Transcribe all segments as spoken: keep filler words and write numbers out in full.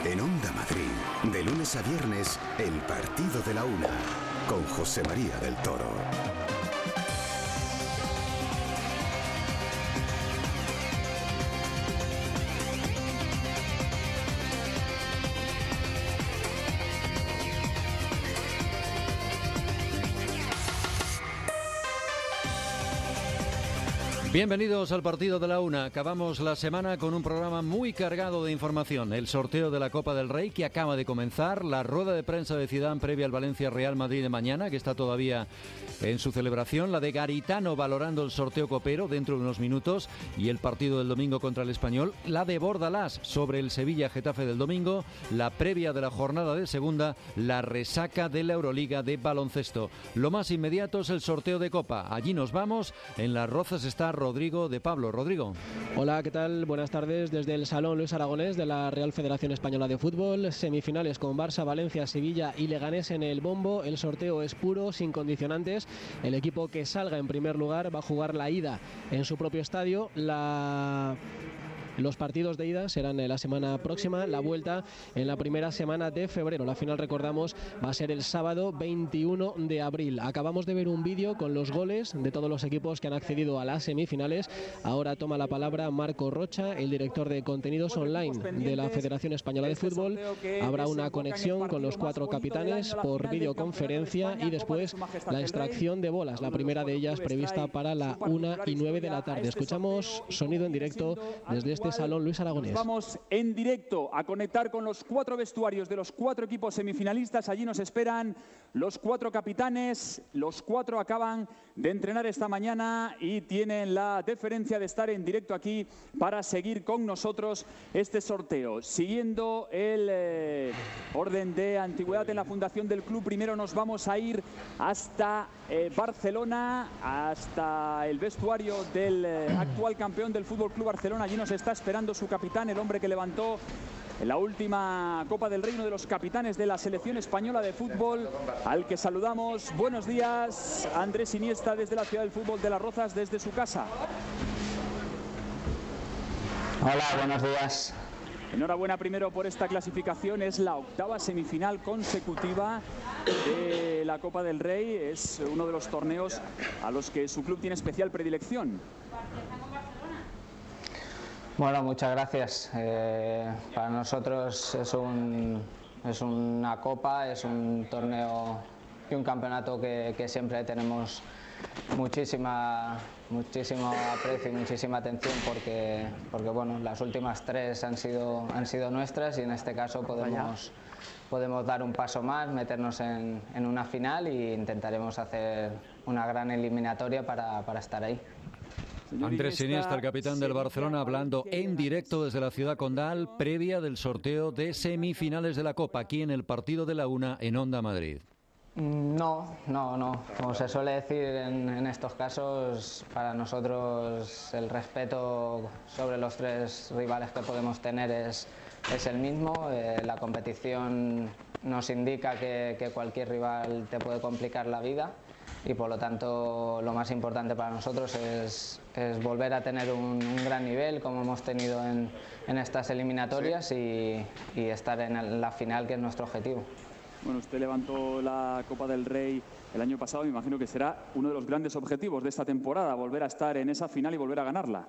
En Onda Madrid, de lunes a viernes, el partido de la una, con José María del Toro. Bienvenidos al partido de la una. Acabamos la semana con un programa muy cargado de información. El sorteo de la Copa del Rey que acaba de comenzar, la rueda de prensa de Zidane previa al Valencia Real Madrid de mañana, que está todavía en su celebración, la de Garitano valorando el sorteo copero dentro de unos minutos y el partido del domingo contra el Español, la de Bordalás sobre el Sevilla Getafe del domingo, la previa de la jornada de segunda, la resaca de la Euroliga de baloncesto. Lo más inmediato es el sorteo de Copa. Allí nos vamos. En Las Rozas está Rodrigo de Pablo. Rodrigo. Hola, ¿qué tal? Buenas tardes desde el Salón Luis Aragonés de la Real Federación Española de Fútbol. Semifinales con Barça, Valencia, Sevilla y Leganés en el bombo. El sorteo es puro, sin condicionantes. El equipo que salga en primer lugar va a jugar la ida en su propio estadio. La... Los partidos de ida serán la semana próxima, la vuelta en la primera semana de febrero. La final, recordamos, va a ser el sábado veintiuno de abril. Acabamos de ver un vídeo con los goles de todos los equipos que han accedido a las semifinales. Ahora toma la palabra Marco Rocha, el director de contenidos online de la Federación Española de Fútbol. Habrá una conexión con los cuatro capitanes por videoconferencia y después la extracción de bolas. La primera de ellas prevista para la una y nueve de la tarde. Escuchamos sonido en directo desde este Salón Luis Aragonés. Vamos en directo a conectar con los cuatro vestuarios de los cuatro equipos semifinalistas. Allí nos esperan los cuatro capitanes. Los cuatro acaban de entrenar esta mañana y tienen la deferencia de estar en directo aquí para seguir con nosotros este sorteo. Siguiendo el eh, orden de antigüedad en la fundación del club, primero nos vamos a ir hasta eh, Barcelona, hasta el vestuario del eh, actual campeón del Fútbol Club Barcelona. Allí nos está esperando su capitán, el hombre que levantó en la última Copa del Rey, uno de los capitanes de la selección española de fútbol, al que saludamos. Buenos días, Andrés Iniesta, desde la ciudad del fútbol de Las Rozas, desde su casa. Hola, buenos días. Enhorabuena primero por esta clasificación. Es la octava semifinal consecutiva de la Copa del Rey. Es uno de los torneos a los que su club tiene especial predilección. Bueno, muchas gracias. Eh, para nosotros es, un, es una copa, es un torneo y un campeonato que, que siempre tenemos muchísima, muchísimo aprecio y muchísima atención porque, porque bueno, las últimas tres han sido, han sido nuestras y en este caso podemos, podemos dar un paso más, meternos en, en una final e intentaremos hacer una gran eliminatoria para, para estar ahí. Andrés Iniesta, el capitán del Barcelona, hablando en directo desde la ciudad condal, previa del sorteo de semifinales de la Copa, aquí en el partido de la una en Onda Madrid. No, no, no. Como se suele decir en, en estos casos, para nosotros el respeto sobre los tres rivales que podemos tener es, es el mismo. Eh, la competición nos indica que, que cualquier rival te puede complicar la vida. Y por lo tanto lo más importante para nosotros es, es volver a tener un, un gran nivel como hemos tenido en, en estas eliminatorias y, y estar en la final, que es nuestro objetivo. Bueno, usted levantó la Copa del Rey el año pasado, me imagino que será uno de los grandes objetivos de esta temporada, volver a estar en esa final y volver a ganarla.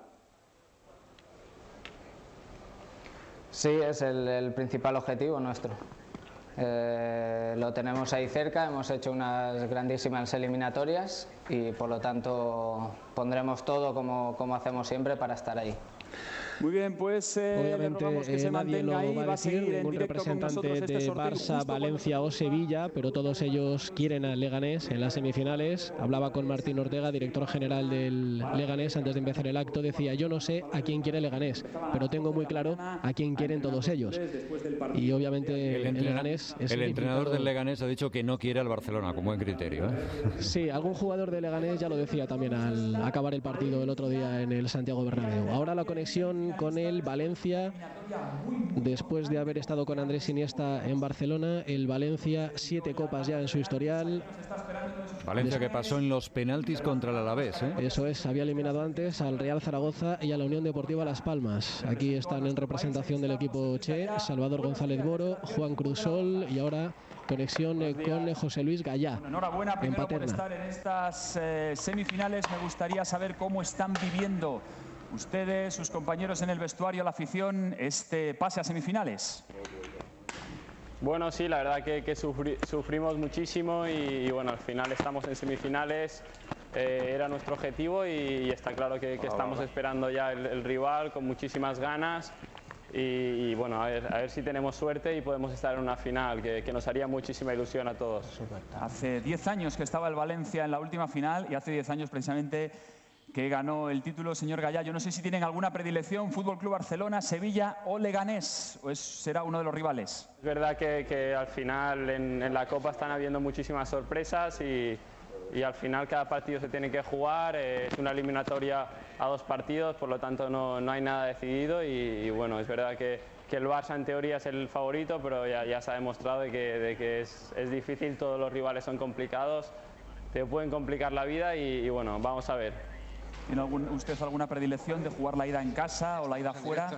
Sí, es el, el principal objetivo nuestro. Eh, lo tenemos ahí cerca, hemos hecho unas grandísimas eliminatorias y por lo tanto pondremos todo como, como hacemos siempre para estar ahí. Muy bien, pues eh, obviamente que eh, se nadie lo ahí, va a decir, ningún representante este de Barça, Valencia o Sevilla, pero todos ellos quieren al Leganés en las semifinales. Hablaba con Martín Ortega, director general del Leganés, antes de empezar el acto. Decía: yo no sé a quién quiere Leganés, pero tengo muy claro a quién quieren todos ellos. Y obviamente el, el Leganés es el entrenador del Leganés ha dicho que no quiere al Barcelona, con buen criterio, ¿eh? Sí, algún jugador de Leganés ya lo decía también al acabar el partido el otro día en el Santiago Bernabéu. Ahora la conexión también con el Valencia. Después de haber estado con Andrés Iniesta en Barcelona, el Valencia, siete copas ya en su historial. Valencia que pasó en los penaltis contra el Alavés, ¿eh? Eso es, había eliminado antes al Real Zaragoza y a la Unión Deportiva Las Palmas. Aquí están en representación del equipo Che, Salvador González Boro, Juan Cruzol y ahora conexión con José Luis Gallá. Bueno, enhorabuena primero por estar en estas eh, semifinales. Me gustaría saber cómo están viviendo ustedes, sus compañeros en el vestuario, la afición, este pase a semifinales. Bueno, sí, la verdad que, que sufri, sufrimos muchísimo y, y bueno, al final estamos en semifinales, eh, era nuestro objetivo y, y está claro que, que estamos esperando ya el, el rival con muchísimas ganas y, y bueno, a ver, a ver si tenemos suerte y podemos estar en una final, que, que nos haría muchísima ilusión a todos. Hace diez años que estaba el Valencia en la última final y hace diez años precisamente que ganó el título, señor Gallá. Yo no sé si tienen alguna predilección, Fútbol Club Barcelona, Sevilla o Leganés, o es, será uno de los rivales. Es verdad que, que al final en, en la Copa están habiendo muchísimas sorpresas y, y al final cada partido se tiene que jugar, eh, es una eliminatoria a dos partidos, por lo tanto no, no hay nada decidido y, y bueno, es verdad que, que el Barça en teoría es el favorito, pero ya, ya se ha demostrado de que, de que es, es difícil, todos los rivales son complicados, te pueden complicar la vida y, y bueno, vamos a ver. ¿Tiene algún, usted alguna predilección de jugar la ida en casa o la ida fuera?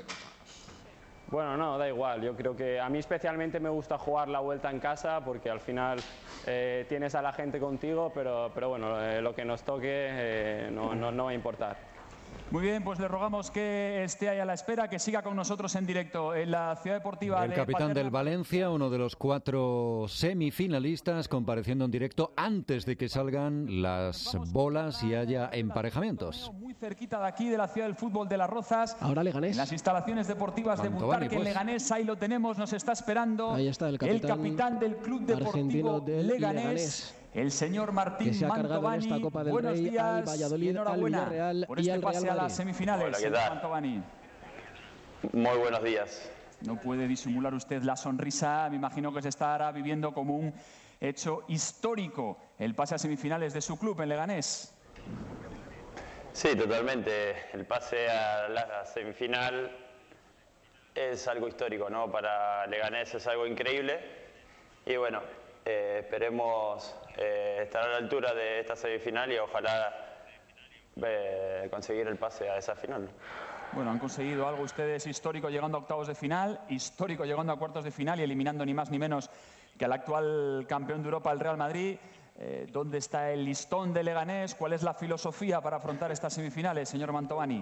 Bueno, no, da igual. Yo creo que a mí especialmente me gusta jugar la vuelta en casa porque al final eh, tienes a la gente contigo, pero, pero bueno, eh, lo que nos toque eh, no, no, no va a importar. Muy bien, pues le rogamos que esté ahí a la espera, que siga con nosotros en directo en la Ciudad Deportiva el de capitán Paterna. del Valencia, uno de los cuatro semifinalistas, compareciendo en directo antes de que salgan las bolas y haya emparejamientos. Muy cerquita de aquí, de la Ciudad del Fútbol de Las Rozas. Ahora Leganés. En las instalaciones deportivas de Mantovani, Butarque, pues. Leganés, ahí lo tenemos, nos está esperando. Ahí está el capitán, el capitán del Club Deportivo del Leganés. Leganés. El señor Martín que se ha cargado Mantovani. en esta Copa del Buenos Rey días al Valladolid, y enhorabuena al Villarreal por y este al Real pase a Madrid. las semifinales. Hola, ¿qué señor tal? Mantovani. Muy buenos días. No puede disimular usted la sonrisa, me imagino que se estará viviendo como un hecho histórico el pase a semifinales de su club en Leganés. Sí, totalmente. El pase a la semifinal es algo histórico, ¿no? Para Leganés es algo increíble y bueno, eh, esperemos eh, estar a la altura de esta semifinal y ojalá eh, conseguir el pase a esa final. Bueno, han conseguido algo ustedes histórico llegando a octavos de final, histórico llegando a cuartos de final y eliminando ni más ni menos que al actual campeón de Europa, el Real Madrid. Eh, ¿Dónde está el listón de Leganés? ¿Cuál es la filosofía para afrontar estas semifinales, señor Mantovani?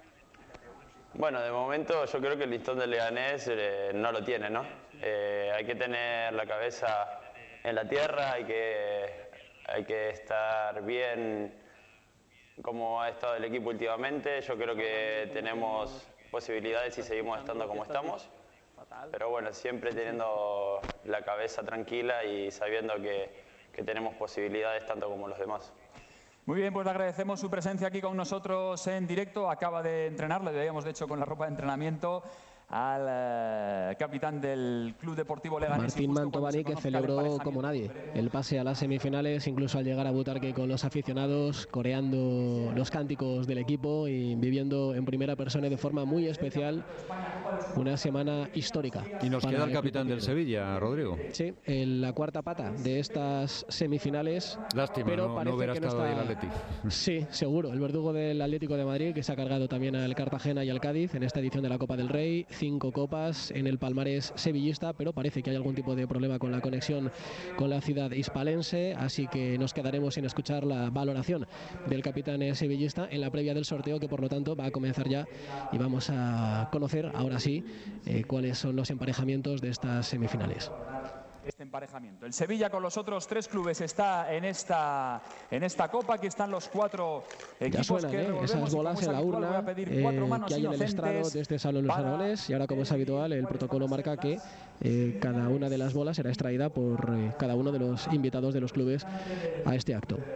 Bueno, de momento yo creo que el listón de Leganés eh, no lo tiene, ¿no? Eh, hay que tener la cabeza en la tierra, hay que, hay que estar bien como ha estado el equipo últimamente. Yo creo que tenemos posibilidades si seguimos estando como estamos, pero bueno, siempre teniendo la cabeza tranquila y sabiendo que, que tenemos posibilidades tanto como los demás. Muy bien, pues le agradecemos su presencia aquí con nosotros en directo. Acaba de entrenar, le veíamos de hecho con la ropa de entrenamiento al eh, capitán del Club Deportivo Leganés. Martín Mantovani, que celebró como nadie el pase a las semifinales, incluso al llegar a Butarque con los aficionados, coreando los cánticos del equipo y viviendo en primera persona de forma muy especial una semana histórica. Y nos queda el capitán del Sevilla, Rodrigo. Sí, en la cuarta pata de estas semifinales. Lástima, pero no, parece no hubiera que no estado está... ahí el Atleti. Sí, seguro. El verdugo del Atlético de Madrid, que se ha cargado también al Cartagena y al Cádiz en esta edición de la Copa del Rey. Cinco copas en el palmarés sevillista, pero parece que hay algún tipo de problema con la conexión con la ciudad hispalense, así que nos quedaremos sin escuchar la valoración del capitán sevillista en la previa del sorteo, que por lo tanto va a comenzar ya y vamos a conocer ahora sí eh, cuáles son los emparejamientos de estas semifinales. Este emparejamiento. El Sevilla con los otros tres clubes está en esta en esta copa. Aquí están los cuatro equipos. Ya suenan, que ¿eh? Esas bolas en la urna eh, que hay en el estrado de este salón Los Aragones, y ahora, como es habitual, el protocolo marca que eh, cada una de las bolas será extraída por eh, cada uno de los invitados de los clubes a este acto.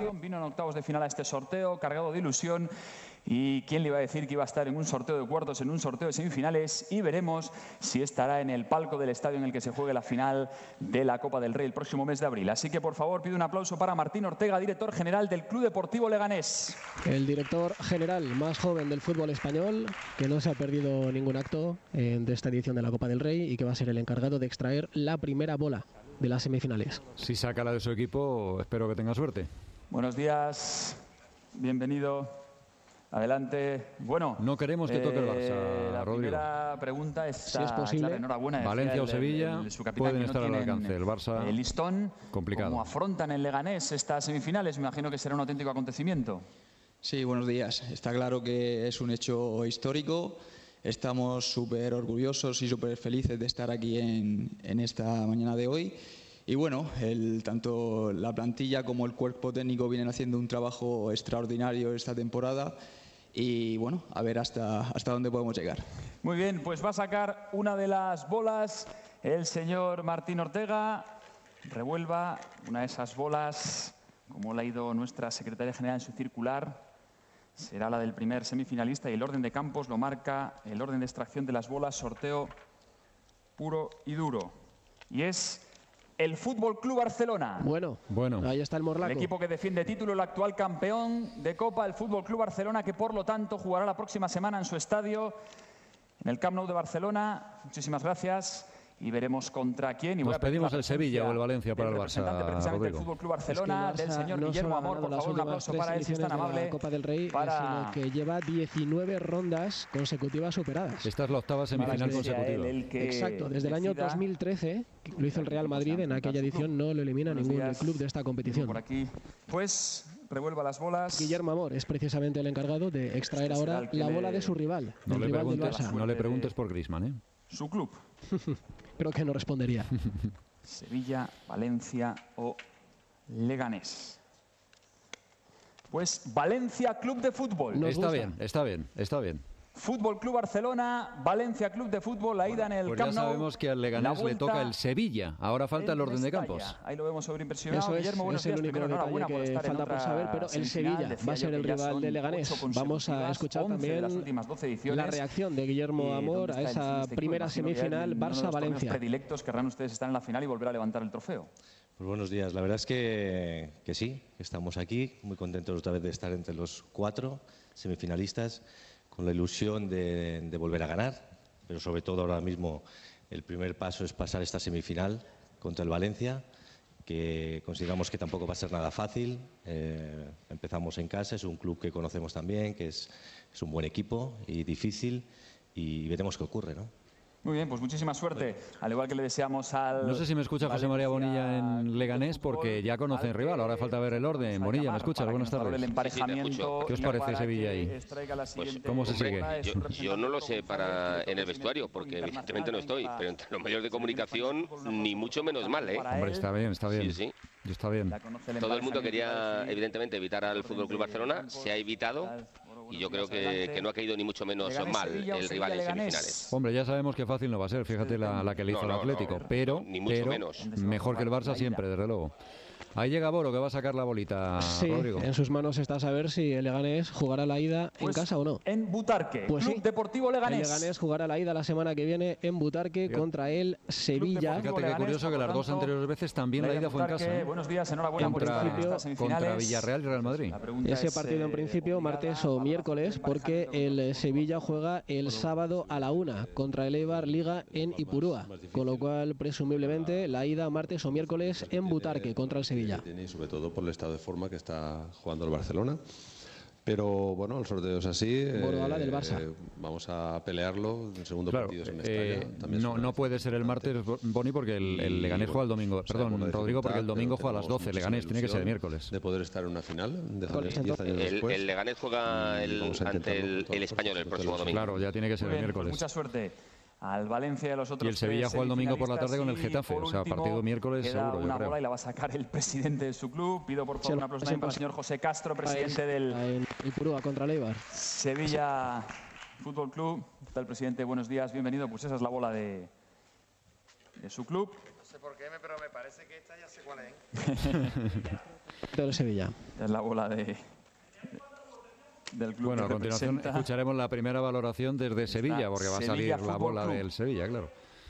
ilusión, vino en octavos de final a este sorteo, cargado de ilusión. ¿Y quién le iba a decir que iba a estar en un sorteo de cuartos, en un sorteo de semifinales? Y veremos si estará en el palco del estadio en el que se juegue la final de la Copa del Rey el próximo mes de abril. Así que, por favor, pido un aplauso para Martín Ortega, director general del Club Deportivo Leganés. El director general más joven del fútbol español, que no se ha perdido ningún acto eh, de esta edición de la Copa del Rey y que va a ser el encargado de extraer la primera bola de las semifinales. Si saca la de su equipo, espero que tenga suerte. Buenos días, bienvenido. Adelante. Bueno, no queremos que toque el Barça, eh, la Rodrigo. primera pregunta es, si es posible. Claro, enhorabuena. Valencia o el, Sevilla el, el, su pueden no estar al alcance. El Barça, el listón. complicado. ¿Cómo afrontan en Leganés estas semifinales? Me imagino que será un auténtico acontecimiento. Sí, buenos días. Está claro que es un hecho histórico. Estamos súper orgullosos y súper felices de estar aquí en, en esta mañana de hoy. Y bueno, el, tanto la plantilla como el cuerpo técnico vienen haciendo un trabajo extraordinario esta temporada. Y bueno, a ver hasta, hasta dónde podemos llegar. Muy bien, pues va a sacar una de las bolas el señor Martín Ortega. Revuelva una de esas bolas, como la ha ido nuestra secretaria general en su circular. Será la del primer semifinalista y el orden de campos lo marca el orden de extracción de las bolas, sorteo puro y duro. Y es el Fútbol Club Barcelona. Bueno, bueno, ahí está el morlaco. El equipo que defiende título, el actual campeón de Copa, el Fútbol Club Barcelona, que por lo tanto jugará la próxima semana en su estadio, en el Camp Nou de Barcelona. Muchísimas gracias. Y veremos contra quién. Y Nos pedimos el Sevilla o el Valencia para el Barça, precisamente del Fútbol Club Barcelona, es que del señor no Guillermo ha Amor. Por favor, un aplauso para él, si es tan amable. La Copa del Rey, para... sino que lleva diecinueve rondas consecutivas superadas. Esta es la octava semifinal consecutiva. El que Exacto, desde el año dos mil trece lo hizo el Real Madrid. En aquella edición no lo elimina ningún club de esta competición. Por aquí, pues, revuelva las bolas. Guillermo Amor es precisamente el encargado de extraer este ahora la bola de su rival. No, el le, rival preguntes, del Barça. no le preguntes por Griezmann, ¿eh? Su club. Creo que no respondería. Sevilla, Valencia o Leganés. Pues Valencia Club de Fútbol. Nos está gusta. bien, está bien, está bien. Fútbol Club Barcelona, Valencia Club de Fútbol, la ida en el pues Camp Nou. Ya sabemos que al Leganés le toca el Sevilla. Ahora falta el orden de campos. Ahí lo vemos sobreimpresionado. Eso es, Guillermo, buenos es el días. único Primero, detalle que por falta por saber, pero el Sevilla va a ser el rival de Leganés. Vamos a escuchar también la reacción de Guillermo Amor a esa primera semifinal Barça-Valencia. Predilectos querrán ustedes estar en la final y volver a levantar el trofeo. Pues buenos días. La verdad es que, que sí, que estamos aquí, muy contentos otra vez de estar entre los cuatro semifinalistas, con la ilusión de, de volver a ganar, pero sobre todo ahora mismo el primer paso es pasar esta semifinal contra el Valencia, que consideramos que tampoco va a ser nada fácil. Eh, empezamos en casa, es un club que conocemos también, que es, es un buen equipo y difícil, y veremos qué ocurre, ¿no? Muy bien, pues muchísima suerte, al igual que le deseamos al... No sé si me escucha José María Bonilla en Leganés, porque ya conocen rival, ahora falta ver el orden. Bonilla, ¿me escuchas? Buenas tardes. El emparejamiento. ¿Qué os parece Sevilla ahí? Pues, ¿Cómo se sigue? Yo, yo no lo sé para en el vestuario, porque evidentemente no estoy, pero entre los medios de comunicación ni mucho menos mal, ¿eh? Hombre, está bien, está bien. Sí, sí. Está bien. Todo el mundo quería, evidentemente, evitar al Fútbol Club Barcelona, se ha evitado. Y yo creo que, que no ha caído ni mucho menos mal el rival en semifinales. Hombre, ya sabemos que fácil no va a ser, fíjate la, la que le hizo no, al Atlético, no, pero, ni mucho pero menos. mejor que el Barça siempre, desde luego. Ahí llega Boro, que va a sacar la bolita, sí, Rodrigo. En sus manos está saber si el Leganés jugará la ida pues en casa o no. En Butarque, pues Club sí, Deportivo Leganés. El Leganés jugará la ida la semana que viene en Butarque Fíjate. contra el Sevilla. Fíjate qué curioso que las dos anteriores veces también la ida fue en casa. ¿eh? Buenos días, enhorabuena contra, por estas semifinales. Contra Villarreal y Real Madrid. Ese partido en principio martes o miércoles, porque el Sevilla juega el sábado a la una contra el Eibar Liga en Ipurúa, con lo cual presumiblemente la ida martes o miércoles en Butarque contra el Sevilla. Sobre todo por el estado de forma que está jugando el Barcelona. Pero bueno, el sorteo es así. Bueno, habla del Barça. Eh, vamos a pelearlo. El segundo claro, partido es en eh, Mestalla. No, no puede ser el martes, Boni, porque el, el Leganés juega el domingo. Perdón, Rodrigo, porque el domingo juega a las doce. Leganés tiene que ser el miércoles. De poder estar en una final. De diez años después. El, el Leganés juega el, ante el, el Español el próximo domingo. Claro, ya tiene que ser bien, el miércoles. Pues mucha suerte al Valencia y a los otros. Y el Sevilla juega el domingo por la tarde con el Getafe, o sea, partido miércoles seguro, yo una creo. bola y la va a sacar el presidente de su club. Pido por favor un aplauso también para el señor José Castro, presidente del Ipurúa contra el Eibar. Sevilla Fútbol Club. ¿Qué tal, presidente? Buenos días, bienvenido. Pues esa es la bola de de su club. No sé por qué, pero me parece que esta ya sé cuál es. Del Sevilla. Es la bola de... del club. Bueno, a continuación representa. escucharemos la primera valoración desde Sevilla, porque va a Sevilla salir la Fútbol bola Club. del Sevilla, claro.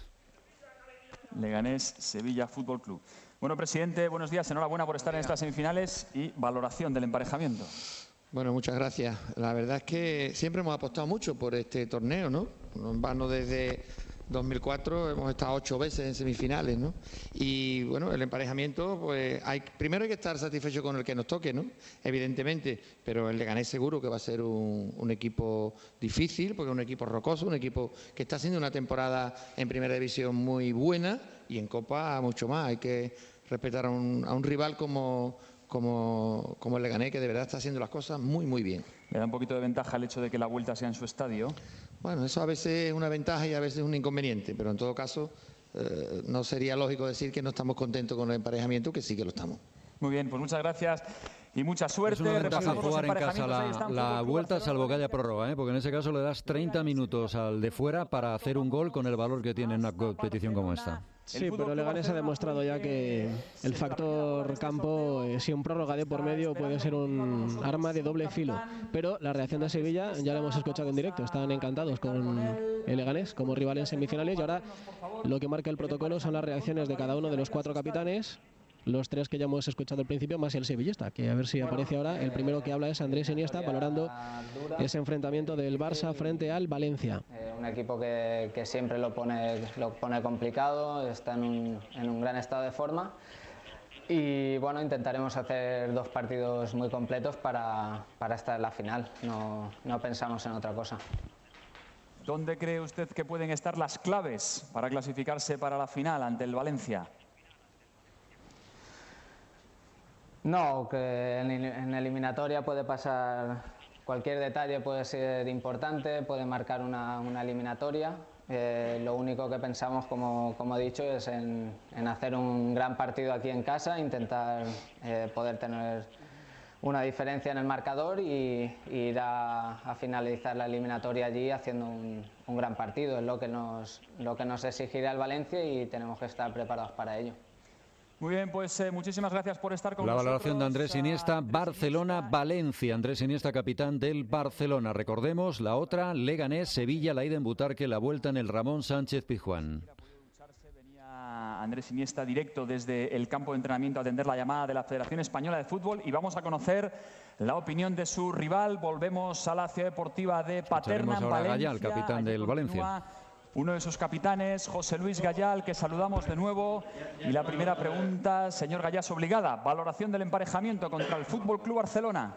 Leganés, Sevilla Fútbol Club. Bueno, presidente, buenos días, enhorabuena por estar en estas semifinales y valoración del emparejamiento. Bueno, muchas gracias. La verdad es que siempre hemos apostado mucho por este torneo, ¿no? En vano desde dos mil cuatro hemos estado ocho veces en semifinales, ¿no? Y bueno, el emparejamiento, pues hay, primero hay que estar satisfecho con el que nos toque, ¿no? Evidentemente, pero el Leganés seguro que va a ser un, un equipo difícil, porque es un equipo rocoso, un equipo que está haciendo una temporada en primera división muy buena y en Copa mucho más. Hay que respetar a un, a un rival como, como, como el Leganés, que de verdad está haciendo las cosas muy, muy bien. ¿Le da un poquito de ventaja el hecho de que la vuelta sea en su estadio? Bueno, eso a veces es una ventaja y a veces es un inconveniente, pero en todo caso eh, no sería lógico decir que no estamos contentos con el emparejamiento, que sí que lo estamos. Muy bien, pues muchas gracias y mucha suerte. Es una ventaja Repasamos los jugar en casa emparejamientos. Ahí la, están, la Fútbol Club vuelta, Barcelona. salvo que haya prórroga, ¿eh? Porque en ese caso le das treinta minutos al de fuera para hacer un gol con el valor que tiene en una competición como esta. Sí, pero Leganés ha demostrado ya que el factor campo, eh, si un prórroga de por medio, puede ser un arma de doble filo. Pero la reacción de Sevilla ya la hemos escuchado en directo. Están encantados con el Leganés como rival en semifinales y ahora lo que marca el protocolo son las reacciones de cada uno de los cuatro capitanes. Los tres que ya hemos escuchado al principio, más el sevillista, que a ver si aparece ahora. El primero que habla es Andrés Iniesta, valorando ese enfrentamiento del Barça frente al Valencia. Eh, un equipo que, que siempre lo pone, lo pone complicado, está en un, en un gran estado de forma. Y bueno, intentaremos hacer dos partidos muy completos para, para estar en la final. No, no pensamos en otra cosa. ¿Dónde cree usted que pueden estar las claves para clasificarse para la final ante el Valencia? No, que en, en eliminatoria puede pasar cualquier detalle, puede ser importante, puede marcar una, una eliminatoria. Eh, lo único que pensamos, como, como he dicho, es en, en hacer un gran partido aquí en casa, intentar eh, poder tener una diferencia en el marcador y, y ir a, a finalizar la eliminatoria allí haciendo un, un gran partido. Es lo que nos, lo que nos exigirá el Valencia y tenemos que estar preparados para ello. Muy bien, pues eh, muchísimas gracias por estar con La nosotros. valoración de Andrés Iniesta, Barcelona-Valencia. Andrés Iniesta, capitán del Barcelona. Recordemos, la otra, Leganés, Sevilla, la ida en Butarque, la vuelta en el Ramón Sánchez Pizjuán. Venía Andrés Iniesta directo desde el campo de entrenamiento a atender la llamada de la Federación Española de Fútbol y vamos a conocer la opinión de su rival. Volvemos a la ciudad deportiva de Paterna, en ahora a Valencia. Gallá, el capitán Allí del continúa Valencia. Uno de sus capitanes, José Luis Gallá, al que saludamos de nuevo. Y la primera pregunta, señor Gallá, es obligada. Valoración del emparejamiento contra el Fútbol Club Barcelona.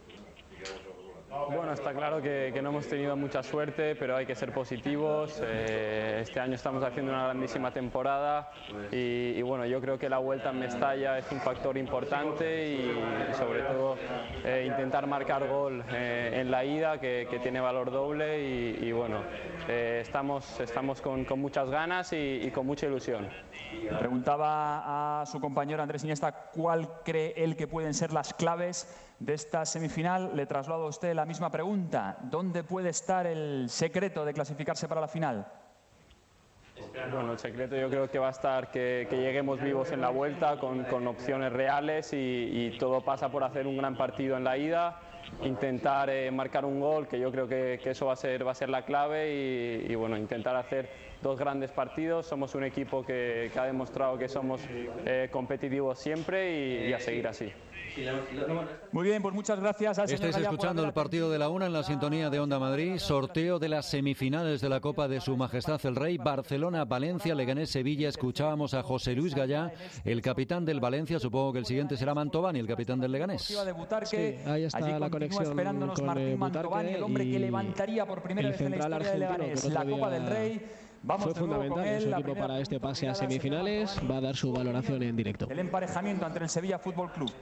Bueno, está claro que, que no hemos tenido mucha suerte, pero hay que ser positivos. Eh, este año estamos haciendo una grandísima temporada y, y bueno, yo creo que la vuelta en Mestalla es un factor importante y, y sobre todo eh, intentar marcar gol eh, en la ida, que, que tiene valor doble y, y bueno, eh, estamos, estamos con, con muchas ganas y, y con mucha ilusión. Preguntaba a su compañero Andrés Iniesta cuál cree él que pueden ser las claves de esta semifinal. Le traslado a usted la misma pregunta. ¿Dónde puede estar el secreto de clasificarse para la final? Bueno, el secreto yo creo que va a estar que, que lleguemos vivos en la vuelta con, con opciones reales y, y todo pasa por hacer un gran partido en la ida, intentar eh, marcar un gol, que yo creo que, que eso va a ser, va a ser la clave y, y bueno, intentar hacer dos grandes partidos. Somos un equipo que, que ha demostrado que somos eh, competitivos siempre y, y a seguir así. Muy bien, pues muchas gracias al señor Estáis Gallá por escuchando haber el partido de la una en la sintonía de Onda Madrid, sorteo de las semifinales de la Copa de Su Majestad el Rey, Barcelona, Valencia, Leganés, Sevilla. Escuchábamos a José Luis Gallá, el capitán del Valencia. Supongo que el siguiente será Mantovani, el capitán del Leganés. de Butarque. Sí, ahí está Allí la continúa conexión esperándonos con Martín eh, Mantovani, el hombre Butarque que y levantaría por primera el vez en la central historia de argentino, Leganés que el la otro Copa día del Rey. Vamos fue de nuevo con fundamental en él. su La equipo primera para este pregunta pase a obligada al señor semifinales. Mantovani. Va a dar su valoración en directo. El emparejamiento entre el Sevilla Fútbol Club.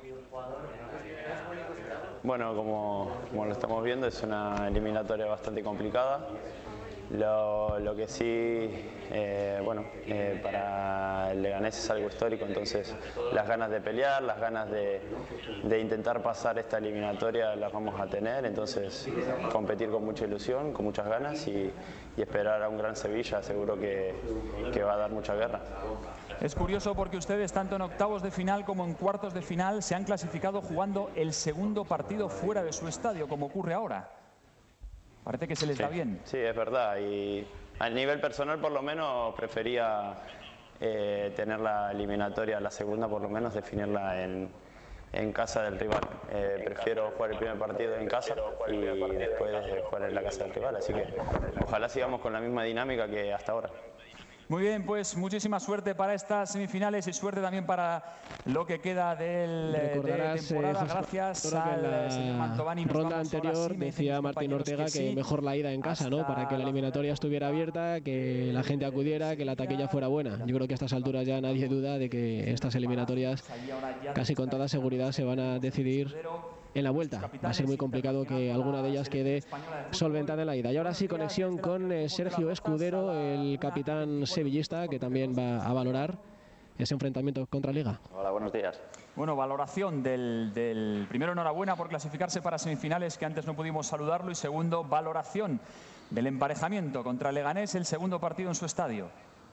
Bueno, como, como lo estamos viendo, es una eliminatoria bastante complicada. Lo, lo que sí, eh, bueno, eh, para el Leganés es algo histórico, entonces las ganas de pelear, las ganas de, de intentar pasar esta eliminatoria las vamos a tener, entonces competir con mucha ilusión, con muchas ganas y, y esperar a un gran Sevilla, seguro que, que va a dar mucha guerra. Es curioso porque ustedes, tanto en octavos de final como en cuartos de final, se han clasificado jugando el segundo partido fuera de su estadio, como ocurre ahora. Parece que se les sí, da bien. Sí, es verdad. Y a nivel personal, por lo menos, prefería eh, tener la eliminatoria, la segunda, por lo menos, definirla en, en casa del rival. Eh, prefiero jugar el primer partido en casa y después jugar en la casa del rival. Así que ojalá sigamos con la misma dinámica que hasta ahora. Muy bien, pues muchísima suerte para estas semifinales y suerte también para lo que queda del, de temporada. Eh, Gracias al la señor Mantovani. Nos ronda vamos anterior sí, decía Martín Ortega que, sí, que mejor la ida en casa, ¿no? Para que la eliminatoria estuviera abierta, que la gente acudiera, que la taquilla fuera buena. Yo creo que a estas alturas ya nadie duda de que estas eliminatorias casi con toda seguridad se van a decidir en la vuelta. Va a ser muy complicado que alguna de ellas quede solventada en la ida. Y ahora sí, conexión con eh, Sergio Escudero, el capitán sevillista, que también va a valorar ese enfrentamiento contra Liga. Hola, buenos días. Bueno, valoración del, del primero, enhorabuena por clasificarse para semifinales, que antes no pudimos saludarlo, y segundo, valoración del emparejamiento contra Leganés, el segundo partido en su estadio.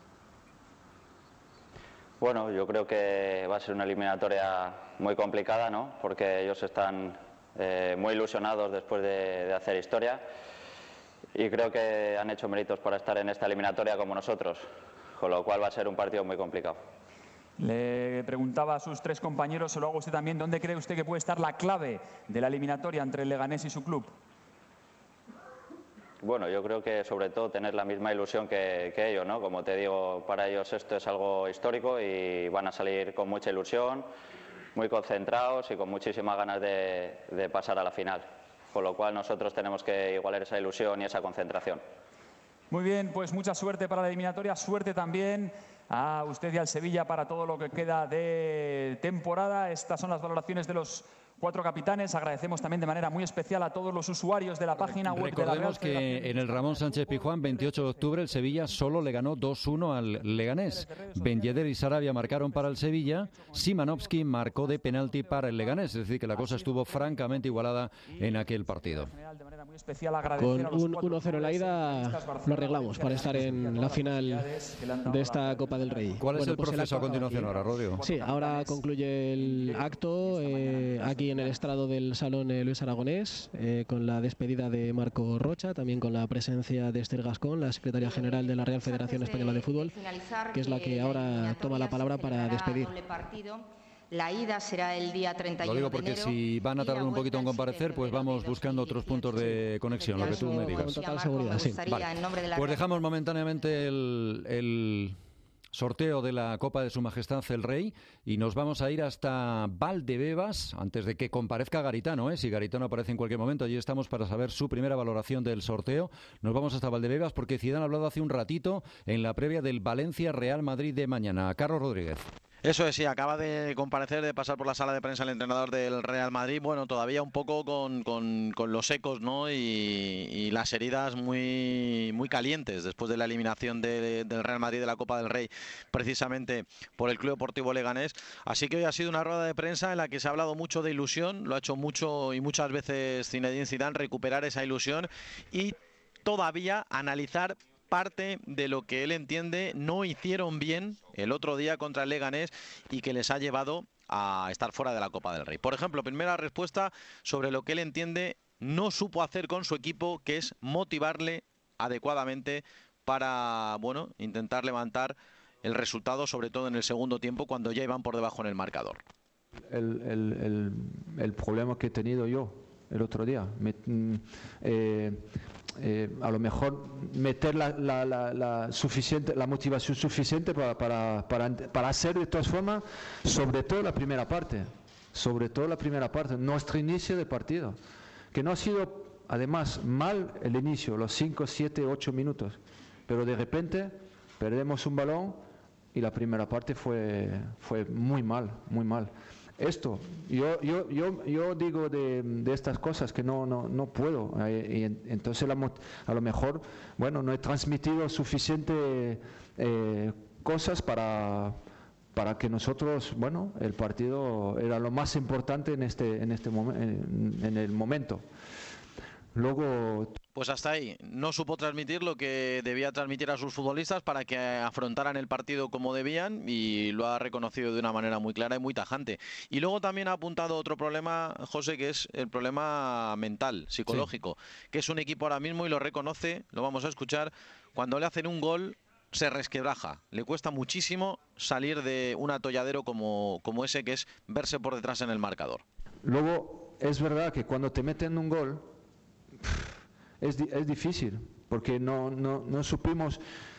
Bueno, yo creo que va a ser una eliminatoria muy complicada, ¿no? Porque ellos están eh, muy ilusionados después de, de hacer historia y creo que han hecho méritos para estar en esta eliminatoria como nosotros, con lo cual va a ser un partido muy complicado. Le preguntaba a sus tres compañeros, se lo hago a usted también, ¿dónde cree usted que puede estar la clave de la eliminatoria entre el Leganés y su club? Bueno, yo creo que sobre todo tener la misma ilusión que, que ellos, ¿no? Como te digo, para ellos esto es algo histórico y van a salir con mucha ilusión, muy concentrados y con muchísimas ganas de, de pasar a la final. Con lo cual nosotros tenemos que igualar esa ilusión y esa concentración. Muy bien, pues mucha suerte para la eliminatoria, suerte también a usted y al Sevilla para todo lo que queda de temporada. Estas son las valoraciones de los cuatro capitanes. Agradecemos también de manera muy especial a todos los usuarios de la página web de la Real Recordemos que en el Ramón Sánchez Pizjuán, veintiocho de octubre, el Sevilla solo le ganó dos uno al Leganés. Ben Yedder y Sarabia marcaron para el Sevilla, Szymanowski marcó de penalti para el Leganés, es decir, que la cosa estuvo francamente igualada en aquel partido. Con un uno cero en la ida lo arreglamos para estar en la final de esta Copa del Rey. ¿Cuál es bueno, el pues proceso el a continuación aquí. ahora, Rodrigo? Sí, ahora concluye el acto eh, aquí en el estrado del Salón eh, Luis Aragonés, eh, con la despedida de Marco Rocha, también con la presencia de Esther Gascón, la secretaria general de la Real Federación Española de Fútbol, que es la que ahora toma la palabra para despedir. La ida será el día treinta y uno Lo digo porque de enero, si van a tardar un poquito en comparecer, pues vamos buscando otros puntos de conexión, lo que tú me digas. Con total seguridad, sí. Vale. Pues dejamos momentáneamente el, el sorteo de la Copa de Su Majestad el Rey y nos vamos a ir hasta Valdebebas antes de que comparezca Garitano, ¿eh? Si Garitano aparece en cualquier momento, allí estamos para saber su primera valoración del sorteo. Nos vamos hasta Valdebebas porque Zidane ha hablado hace un ratito en la previa del Valencia Real Madrid de mañana. Carlos Rodríguez. Eso es, sí, acaba de comparecer, de pasar por la sala de prensa el entrenador del Real Madrid, bueno, todavía un poco con, con, con los ecos, ¿no? Y, y las heridas muy, muy calientes después de la eliminación de, del Real Madrid de la Copa del Rey, precisamente por el Club Deportivo Leganés. Así que hoy ha sido una rueda de prensa en la que se ha hablado mucho de ilusión, lo ha hecho mucho y muchas veces Zinedine Zidane, recuperar esa ilusión y todavía analizar parte de lo que él entiende no hicieron bien el otro día contra el Leganés y que les ha llevado a estar fuera de la Copa del Rey. Por ejemplo, primera respuesta sobre lo que él entiende no supo hacer con su equipo, que es motivarle adecuadamente para, bueno, intentar levantar el resultado, sobre todo en el segundo tiempo, cuando ya iban por debajo en el marcador. El, el, el, el problema que he tenido yo el otro día, me, eh, Eh, a lo mejor meter la, la, la, la, suficiente, la motivación suficiente para, para, para, para hacer de todas formas, sobre todo la primera parte, sobre todo la primera parte, nuestro inicio de partido, que no ha sido además mal el inicio, los cinco, siete, ocho minutos, pero de repente perdemos un balón y la primera parte fue, fue muy mal, muy mal. esto, yo, yo, yo, yo digo de, de estas cosas que no, no, no puedo, y entonces la, a lo mejor, bueno, no he transmitido suficiente eh, cosas para, para que nosotros, bueno, el partido era lo más importante en este, en este momen, en, en el momento. Luego... Pues hasta ahí, no supo transmitir lo que debía transmitir a sus futbolistas para que afrontaran el partido como debían, y lo ha reconocido de una manera muy clara y muy tajante. Y luego también ha apuntado otro problema, José, que es el problema mental, psicológico, sí. Que es un equipo ahora mismo, y lo reconoce, lo vamos a escuchar, cuando le hacen un gol se resquebraja, le cuesta muchísimo salir de un atolladero como, como ese, que es verse por detrás en el marcador. Luego es verdad que cuando te meten un gol Es, es difícil, porque no, no, no supimos,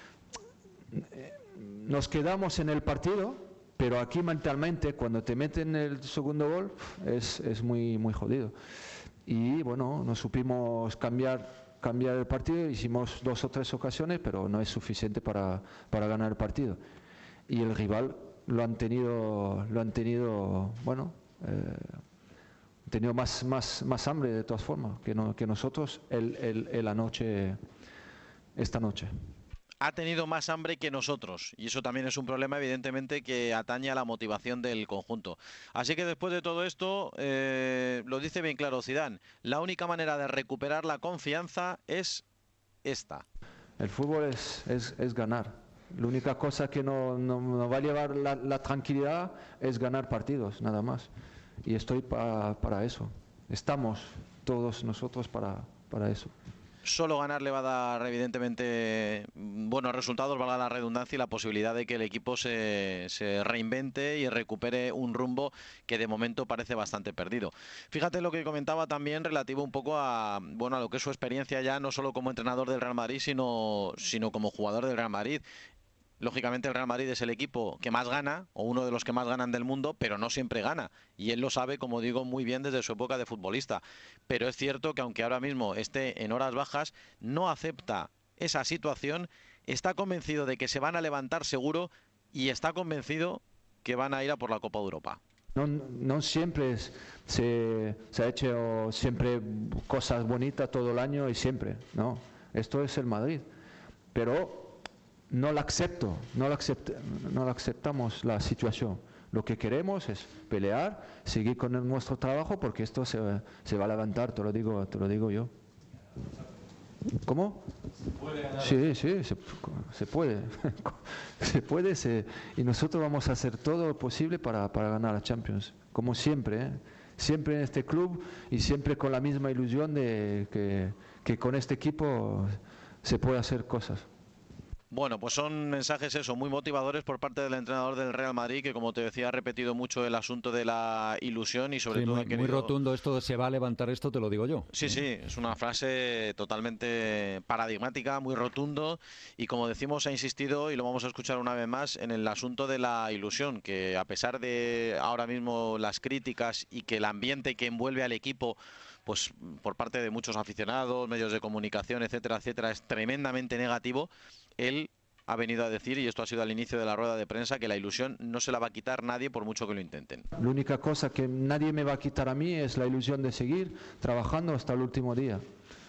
nos quedamos en el partido, pero aquí mentalmente cuando te meten el segundo gol es, es muy, muy jodido. Y bueno, no supimos cambiar, cambiar el partido, hicimos dos o tres ocasiones, pero no es suficiente para, para ganar el partido. Y el rival lo han tenido, lo han tenido bueno... Eh, tenido más, más, más hambre de todas formas que, no, que nosotros el, el, el anoche, esta noche. Ha tenido más hambre que nosotros, y eso también es un problema evidentemente que atañe a la motivación del conjunto. Así que después de todo esto, eh, lo dice bien claro Zidane, la única manera de recuperar la confianza es esta. El fútbol es, es, es ganar. La única cosa que nos no, no va a llevar la, la tranquilidad es ganar partidos, nada más. Y estoy pa, para eso. Estamos todos nosotros para, para eso. Solo ganar le va a dar evidentemente buenos resultados, valga la redundancia, y la posibilidad de que el equipo se, se reinvente y recupere un rumbo que de momento parece bastante perdido. Fíjate lo que comentaba también relativo un poco a, bueno, a lo que es su experiencia ya no solo como entrenador del Real Madrid, sino, sino como jugador del Real Madrid. Lógicamente el Real Madrid es el equipo que más gana, o uno de los que más ganan del mundo, pero no siempre gana. Y él lo sabe, como digo, muy bien desde su época de futbolista. Pero es cierto que aunque ahora mismo esté en horas bajas, no acepta esa situación, está convencido de que se van a levantar seguro y está convencido que van a ir a por la Copa de Europa. No, no siempre es, se, se ha hecho siempre cosas bonitas todo el año y siempre, no. Esto es el Madrid. Pero... no la acepto, no la, acept, no la aceptamos la situación. Lo que queremos es pelear, seguir con el, nuestro trabajo, porque esto se, se va a levantar, te lo digo, te lo digo yo. ¿Cómo? Sí, sí, se, se puede. se puede se, y nosotros vamos a hacer todo lo posible para, para ganar la Champions, como siempre, ¿eh? Siempre en este club y siempre con la misma ilusión de que, que con este equipo se puede hacer cosas. Bueno, pues son mensajes eso, muy motivadores por parte del entrenador del Real Madrid, que como te decía ha repetido mucho el asunto de la ilusión y sobre sí, todo muy, ha querido... muy rotundo esto de se va a levantar esto, te lo digo yo. Sí, sí, es una frase totalmente paradigmática, muy rotundo, y como decimos ha insistido, y lo vamos a escuchar una vez más, en el asunto de la ilusión, que a pesar de ahora mismo las críticas y que el ambiente que envuelve al equipo, pues por parte de muchos aficionados, medios de comunicación, etcétera, etcétera, es tremendamente negativo, él ha venido a decir, y esto ha sido al inicio de la rueda de prensa, que la ilusión no se la va a quitar nadie por mucho que lo intenten. La única cosa que nadie me va a quitar a mí es la ilusión de seguir trabajando hasta el último día.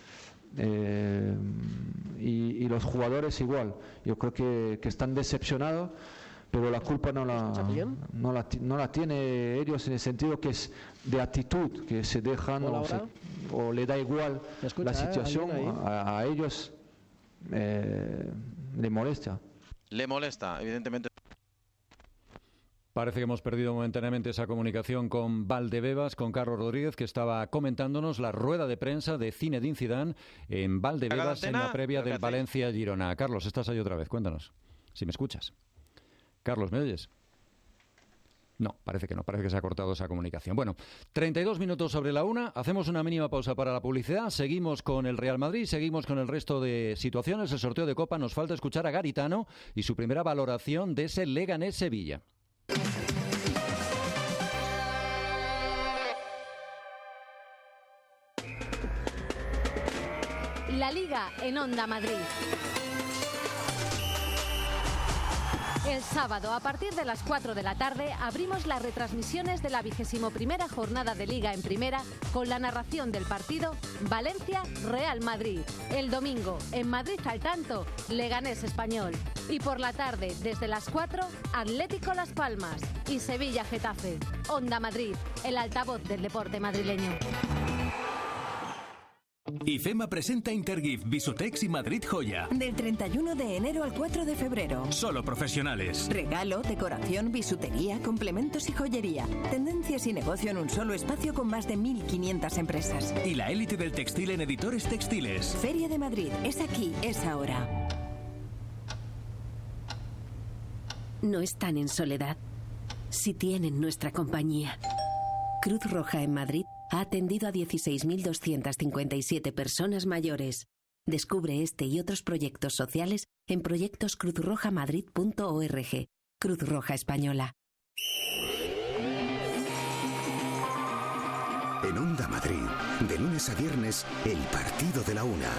Eh, y, y los jugadores igual. Yo creo que, que están decepcionados, pero la culpa no la, no, la, no la tiene ellos, en el sentido que es de actitud, que se dejan o, se, o le da igual la situación a, a ellos. Eh, le molesta. Le molesta, evidentemente. Parece que hemos perdido momentáneamente esa comunicación con Valdebebas, con Carlos Rodríguez, que estaba comentándonos la rueda de prensa de Zinedine Zidane en Valdebebas en la previa del Valencia-Girona. Carlos, estás ahí otra vez, cuéntanos, si me escuchas. Carlos, ¿me oyes? No, parece que no, parece que se ha cortado esa comunicación. Bueno, treinta y dos minutos sobre la una, hacemos una mínima pausa para la publicidad, seguimos con el Real Madrid, seguimos con el resto de situaciones, el sorteo de Copa, nos falta escuchar a Garitano y su primera valoración de ese Leganés-Sevilla. La Liga en Onda Madrid. El sábado, a partir de las cuatro de la tarde, abrimos las retransmisiones de la vigésimo primera jornada de Liga en Primera con la narración del partido Valencia-Real Madrid. El domingo, en Madrid al tanto, Leganés Español. Y por la tarde, desde las cuatro, Atlético Las Palmas y Sevilla-Getafe. Onda Madrid, el altavoz del deporte madrileño. IFEMA presenta Intergift, Bisutex y Madrid Joya. Del treinta y uno de enero al cuatro de febrero. Solo profesionales. Regalo, decoración, bisutería, complementos y joyería. Tendencias y negocio en un solo espacio con más de mil quinientas empresas. Y la élite del textil en Editores Textiles. Feria de Madrid, es aquí, es ahora. No están en soledad si tienen nuestra compañía. Cruz Roja en Madrid ha atendido a dieciséis mil doscientas cincuenta y siete personas mayores. Descubre este y otros proyectos sociales en proyectos cruz roja madrid punto org. Cruz Roja Española. En Onda Madrid, de lunes a viernes, el partido de la una.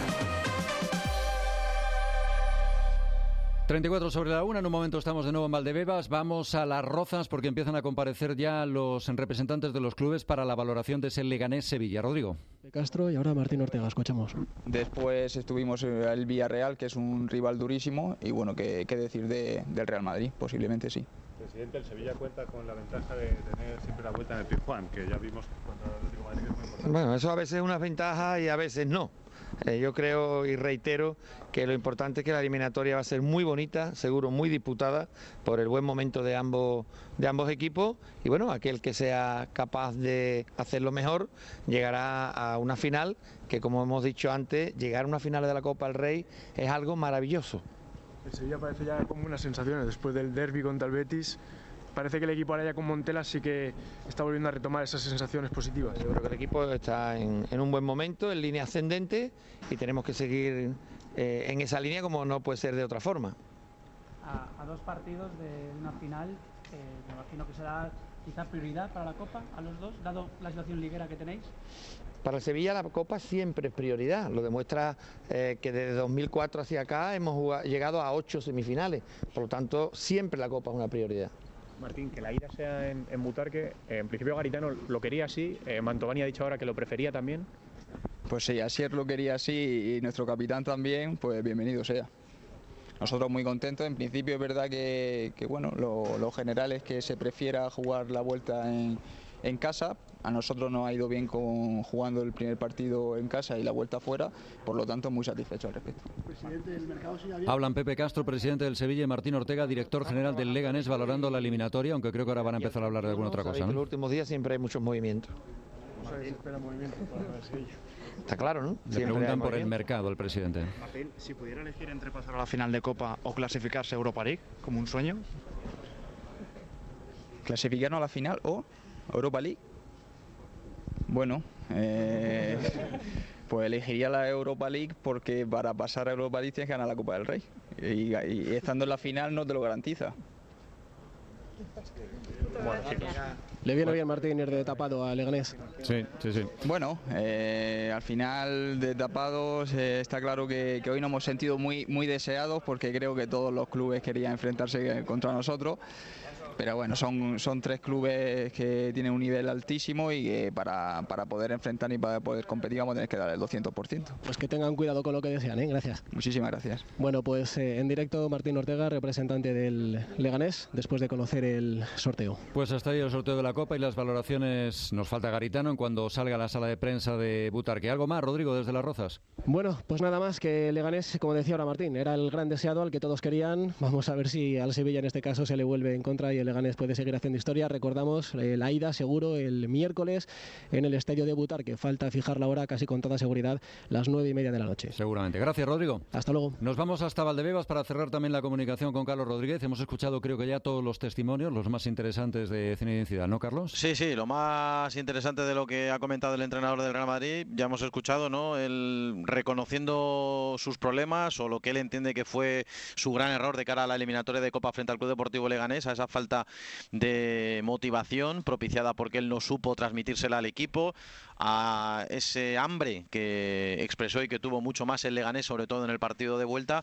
treinta y cuatro sobre la una, en un momento estamos de nuevo en Valdebebas, vamos a Las Rozas porque empiezan a comparecer ya los representantes de los clubes para la valoración de ese Leganés Sevilla. Rodrigo. Castro y ahora Martín Ortega, escuchamos. Después estuvimos el Villarreal, que es un rival durísimo, y bueno, qué, qué decir de, del Real Madrid, posiblemente sí. Presidente, el Sevilla cuenta con la ventaja de tener siempre la vuelta en el Pizjuán, que ya vimos contra el Atlético de Madrid que es muy importante. Bueno, eso a veces es una ventaja y a veces no. Eh, yo creo y reitero que lo importante es que la eliminatoria va a ser muy bonita, seguro muy disputada por el buen momento de ambos, de ambos equipos, y bueno, aquel que sea capaz de hacerlo mejor llegará a una final que, como hemos dicho antes, llegar a una final de la Copa del Rey es algo maravilloso. El Sevilla parece ya con buenas sensaciones después del derbi contra el Betis. Parece que el equipo ahora ya con Montela sí que está volviendo a retomar esas sensaciones positivas. Yo creo que el equipo está en, en un buen momento, en línea ascendente, y tenemos que seguir eh, en esa línea como no puede ser de otra forma. A, a dos partidos de una final, eh, me imagino que será quizá prioridad para la Copa a los dos, dado la situación liguera que tenéis. Para el Sevilla la Copa siempre es prioridad, lo demuestra eh, que desde dos mil cuatro hacia acá hemos jugado, llegado a ocho semifinales, por lo tanto siempre la Copa es una prioridad. Martín, que la ida sea en, en Butarque, eh, en principio Garitano lo quería así, eh, Mantovani ha dicho ahora que lo prefería también. Pues sí, Asier lo quería así y nuestro capitán también, pues bienvenido sea. Nosotros muy contentos, en principio es verdad que, que bueno, lo, lo general es que se prefiera jugar la vuelta en, en casa. A nosotros nos ha ido bien con jugando el primer partido en casa y la vuelta fuera, por lo tanto muy satisfecho al respecto. Presidente, el mercado sigue abierto. Hablan Pepe Castro, presidente del Sevilla, y Martín Ortega, director general del Leganés, valorando la eliminatoria, aunque creo que ahora van a empezar a hablar de alguna otra cosa, ¿no? En los últimos días siempre hay muchos movimientos. Se espera movimiento para el Sevilla. Está claro, ¿no? Le preguntan por el mercado al presidente. Martín, si pudiera elegir entre pasar a la final de Copa o clasificarse a Europa League, como un sueño. ¿Clasificarnos a la final o Europa League? Bueno, eh, pues elegiría la Europa League porque para pasar a Europa League tienes que ganar la Copa del Rey. Y, y estando en la final no te lo garantiza. Bueno, ¿le viene bien Martín ir de tapado a Leganés? Sí, sí, sí. Bueno, eh, al final de tapados eh, está claro que, que hoy nos hemos sentido muy, muy deseados porque creo que todos los clubes querían enfrentarse contra nosotros. Pero bueno, son, son tres clubes que tienen un nivel altísimo y que para, para poder enfrentar y para poder competir vamos a tener que dar el doscientos por ciento. Pues que tengan cuidado con lo que desean, ¿eh? Gracias. Muchísimas gracias. Bueno, pues eh, en directo Martín Ortega, representante del Leganés, después de conocer el sorteo. Pues hasta ahí el sorteo de la Copa y las valoraciones. Nos falta Garitano en cuando salga a la sala de prensa de Butarque. ¿Algo más, Rodrigo, desde Las Rozas? Bueno, pues nada más que Leganés, como decía ahora Martín, era el gran deseado al que todos querían. Vamos a ver si al Sevilla en este caso se le vuelve en contra y el Leganés puede seguir haciendo historia. Recordamos eh, la ida seguro el miércoles en el estadio de Butarque. Falta fijar la hora casi con toda seguridad, las nueve y media de la noche. Seguramente. Gracias, Rodrigo. Hasta luego. Nos vamos hasta Valdebebas para cerrar también la comunicación con Carlos Rodríguez. Hemos escuchado creo que ya todos los testimonios, los más interesantes de Zinedine Zidane, ¿no? ¿no, Carlos? Sí, sí, lo más interesante de lo que ha comentado el entrenador del Real Madrid, ya hemos escuchado, ¿no? Él reconociendo sus problemas o lo que él entiende que fue su gran error de cara a la eliminatoria de Copa frente al Club Deportivo Leganés, a esa falta de motivación propiciada porque él no supo transmitírsela al equipo, a ese hambre que expresó y que tuvo mucho más el Leganés, sobre todo en el partido de vuelta,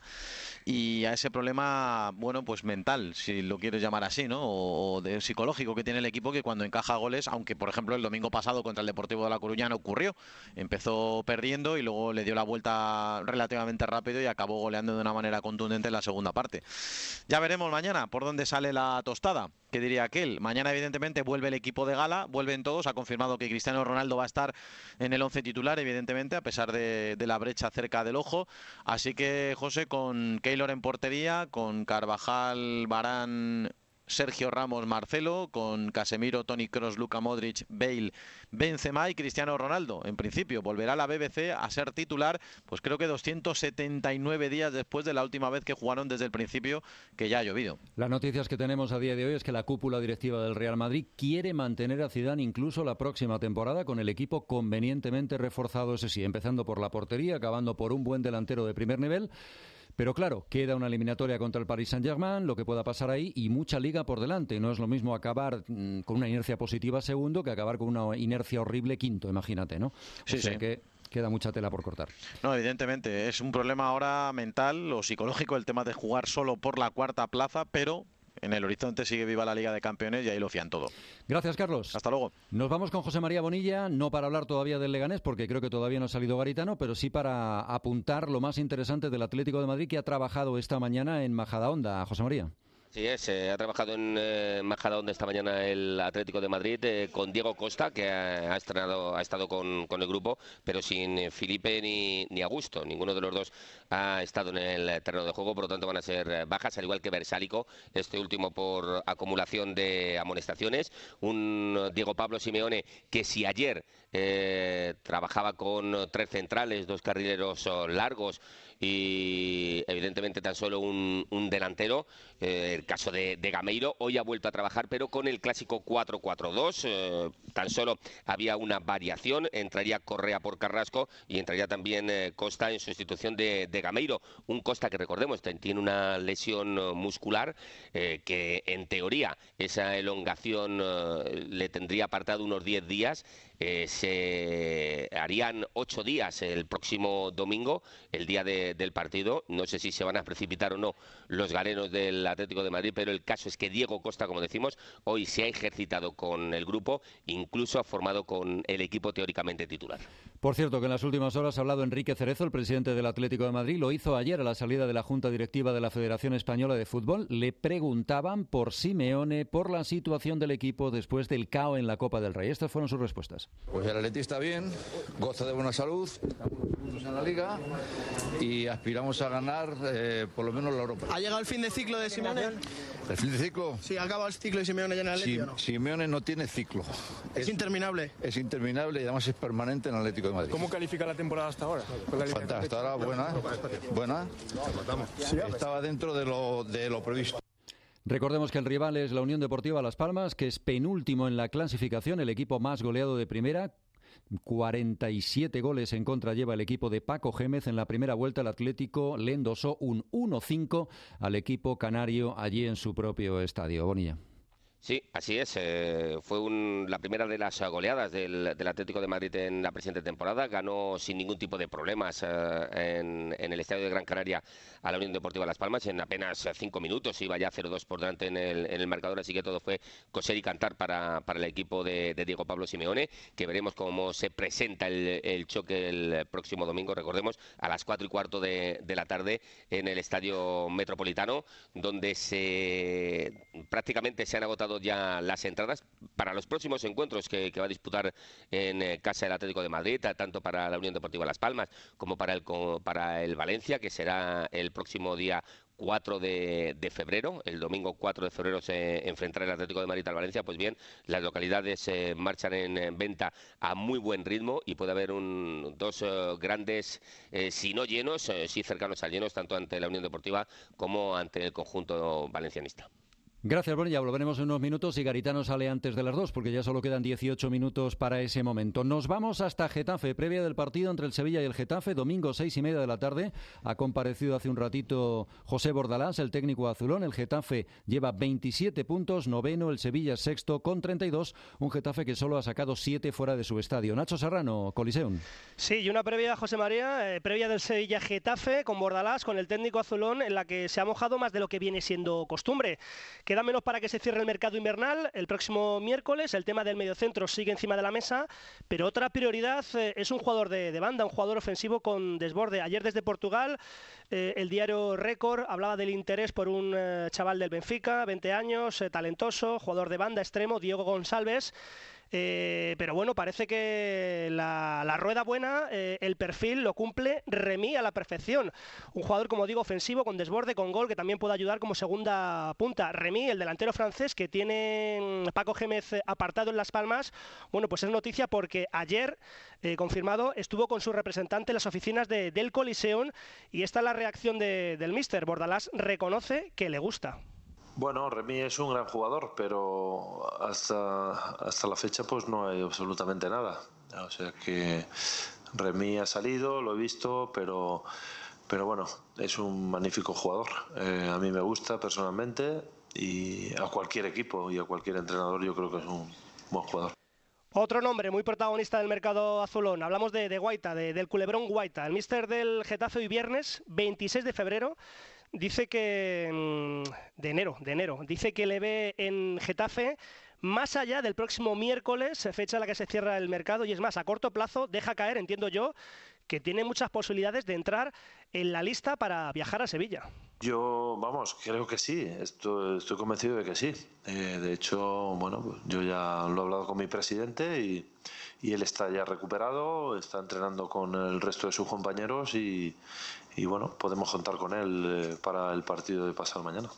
y a ese problema, bueno, pues mental, si lo quieres llamar así, ¿no? O de psicológico que tiene el equipo, que cuando encaja goles, aunque por ejemplo el domingo pasado contra el Deportivo de La Coruña no ocurrió, empezó perdiendo y luego le dio la vuelta relativamente rápido y acabó goleando de una manera contundente en la segunda parte. Ya veremos mañana por dónde sale la tostada, que diría aquel. Mañana evidentemente vuelve el equipo de gala, vuelven todos, ha confirmado que Cristiano Ronaldo va a estar en el once titular, evidentemente, a pesar de, de la brecha cerca del ojo, así que José, con Keylor en portería, con Carvajal, Varane, Sergio Ramos, Marcelo, con Casemiro, Toni Kroos, Luka Modric, Bale, Benzema y Cristiano Ronaldo. En principio volverá la B B C a ser titular, pues creo que doscientos setenta y nueve días después de la última vez que jugaron desde el principio, que ya ha llovido. Las noticias que tenemos a día de hoy es que la cúpula directiva del Real Madrid quiere mantener a Zidane incluso la próxima temporada con el equipo convenientemente reforzado, ese sí, empezando por la portería, acabando por un buen delantero de primer nivel. Pero claro, queda una eliminatoria contra el Paris Saint-Germain, lo que pueda pasar ahí, y mucha liga por delante. No es lo mismo acabar mmm, con una inercia positiva segundo que acabar con una inercia horrible quinto, imagínate, ¿no? Sí, o sea sí. que queda mucha tela por cortar. No, evidentemente, es un problema ahora mental o psicológico el tema de jugar solo por la cuarta plaza, pero en el horizonte sigue viva la Liga de Campeones y ahí lo fían todo. Gracias, Carlos. Hasta luego. Nos vamos con José María Bonilla, no para hablar todavía del Leganés, porque creo que todavía no ha salido Garitano, pero sí para apuntar lo más interesante del Atlético de Madrid, que ha trabajado esta mañana en Majadahonda. José María. Sí, es, eh, ha trabajado en eh, Majadahonda esta mañana el Atlético de Madrid eh, con Diego Costa, que ha, ha estrenado, ha estado con, con el grupo, pero sin eh, Felipe ni, ni Augusto. Ninguno de los dos ha estado en el terreno de juego, por lo tanto van a ser bajas, al igual que Versálico, este último por acumulación de amonestaciones. Un Diego Pablo Simeone que si ayer eh, trabajaba con tres centrales, dos carrileros largos y evidentemente tan solo un, un delantero, eh, el caso de, de Gameiro, hoy ha vuelto a trabajar pero con el clásico cuatro cuatro dos, eh, tan solo había una variación, entraría Correa por Carrasco y entraría también eh, Costa en sustitución de, de Gameiro, un Costa que recordemos tiene una lesión muscular eh, que en teoría esa elongación eh, le tendría apartado unos diez días. Eh, se harían ocho días el próximo domingo, el día de, del partido. No sé si se van a precipitar o no los galenos del Atlético de Madrid, pero el caso es que Diego Costa, como decimos, hoy se ha ejercitado con el grupo, incluso ha formado con el equipo teóricamente titular. Por cierto, que en las últimas horas ha hablado Enrique Cerezo, el presidente del Atlético de Madrid. Lo hizo ayer a la salida de la Junta Directiva de la Federación Española de Fútbol. Le preguntaban por Simeone, por la situación del equipo después del caos en la Copa del Rey. Estas fueron sus respuestas. Pues el Atleti está bien, goza de buena salud, estamos puntos en la Liga y aspiramos a ganar eh, por lo menos la Europa. ¿Ha llegado el fin de ciclo de Simeone? ¿El fin de ciclo? Sí, ha acabado el ciclo de Simeone ya en el Atleti, Si, ¿o no? Simeone no tiene ciclo. Es, es interminable. Es interminable y además es permanente en el Atlético de Madrid. ¿Cómo califica la temporada hasta ahora? Fantástica, hasta ahora buena, buena. Estaba dentro de lo, de lo previsto. Recordemos que el rival es la Unión Deportiva Las Palmas, que es penúltimo en la clasificación, el equipo más goleado de primera. cuarenta y siete goles en contra lleva el equipo de Paco Gémez. En la primera vuelta el Atlético le endosó un uno cinco al equipo canario allí en su propio estadio. Bonilla. Sí, así es. Eh, fue un, la primera de las goleadas del, del Atlético de Madrid en la presente temporada. Ganó sin ningún tipo de problemas eh, en, en el estadio de Gran Canaria a la Unión Deportiva Las Palmas. En apenas cinco minutos iba ya cero dos por delante en el, en el marcador. Así que todo fue coser y cantar para, para el equipo de, de Diego Pablo Simeone, que veremos cómo se presenta el, el choque el próximo domingo. Recordemos, a las cuatro y cuarto de, de la tarde en el Estadio Metropolitano, donde se prácticamente se han agotado ya las entradas para los próximos encuentros que, que va a disputar en eh, casa del Atlético de Madrid, tanto para la Unión Deportiva Las Palmas como para el, como para el Valencia, que será el próximo día cuatro de, de febrero. El domingo cuatro de febrero se enfrentará el Atlético de Madrid al Valencia. Pues bien, las localidades eh, marchan en, en venta a muy buen ritmo y puede haber un, dos eh, grandes, eh, si no llenos, eh, sí cercanos a llenos, tanto ante la Unión Deportiva como ante el conjunto valencianista. Gracias, bueno, ya volveremos en unos minutos y Garitano sale antes de las dos porque ya solo quedan dieciocho minutos para ese momento. Nos vamos hasta Getafe, previa del partido entre el Sevilla y el Getafe, domingo seis y media de la tarde. Ha comparecido hace un ratito José Bordalás, el técnico azulón. El Getafe lleva veintisiete puntos, noveno, el Sevilla es sexto con treinta y dos, un Getafe que solo ha sacado siete fuera de su estadio. Nacho Serrano, Coliseum. Sí, y una previa, José María, eh, previa del Sevilla-Getafe con Bordalás, con el técnico azulón, en la que se ha mojado más de lo que viene siendo costumbre. Queda menos para que se cierre el mercado invernal el próximo miércoles. El tema del mediocentro sigue encima de la mesa, pero otra prioridad eh, es un jugador de, de banda, un jugador ofensivo con desborde. Ayer desde Portugal, eh, el diario Récord hablaba del interés por un eh, chaval del Benfica, veinte años, eh, talentoso, jugador de banda extremo, Diego Gonçalves. Eh, pero bueno, parece que la, la rueda buena, eh, el perfil lo cumple Remy a la perfección. Un jugador, como digo, ofensivo, con desborde, con gol, que también puede ayudar como segunda punta. Remy, el delantero francés que tiene Paco Gémez apartado en Las Palmas, bueno, pues es noticia porque ayer, eh, confirmado, estuvo con su representante en las oficinas de, del Coliseum, y esta es la reacción de, del míster. Bordalás reconoce que le gusta. Bueno, Remy es un gran jugador, pero hasta, hasta la fecha pues no hay absolutamente nada. O sea que Remy ha salido, lo he visto, pero, pero bueno, es un magnífico jugador. Eh, a mí me gusta personalmente, y a cualquier equipo y a cualquier entrenador yo creo que es un buen jugador. Otro nombre muy protagonista del mercado azulón. Hablamos de, de Guaita, de, del culebrón Guaita. El míster del Getafe hoy viernes, veintiséis de febrero, dice que... de enero, de enero, dice que le ve en Getafe más allá del próximo miércoles, fecha en la que se cierra el mercado, y es más, a corto plazo deja caer, entiendo yo, que tiene muchas posibilidades de entrar en la lista para viajar a Sevilla. Yo, vamos, creo que sí, estoy, estoy convencido de que sí. Eh, de hecho, bueno, yo ya lo he hablado con mi presidente y, y él está ya recuperado, está entrenando con el resto de sus compañeros y, y bueno, podemos contar con él eh, para el partido de pasado mañana.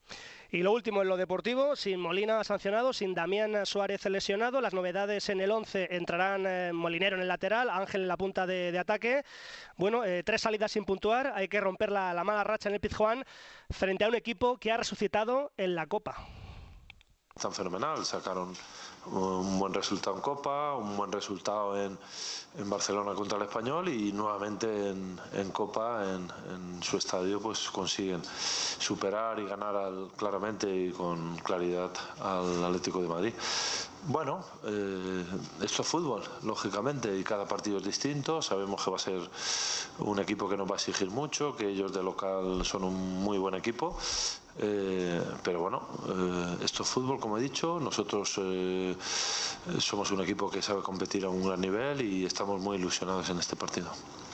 Y lo último en lo deportivo, sin Molina sancionado, sin Damián Suárez lesionado, las novedades en el once entrarán eh, Molinero en el lateral, Ángel en la punta de, de ataque. Bueno, eh, tres salidas sin puntuar, hay que romper la, la mala racha en el Pizjuán frente a un equipo que ha resucitado en la Copa. Están fenomenal, sacaron un buen resultado en Copa, un buen resultado en, en Barcelona contra el Español, y nuevamente en, en Copa, en, en su estadio, pues consiguen superar y ganar al, claramente y con claridad al Atlético de Madrid. Bueno, eh, esto es fútbol, lógicamente, y cada partido es distinto. Sabemos que va a ser un equipo que nos va a exigir mucho, que ellos de local son un muy buen equipo. Eh, pero bueno, eh, esto es fútbol, como he dicho. Nosotros eh, somos un equipo que sabe competir a un gran nivel y estamos muy ilusionados en este partido.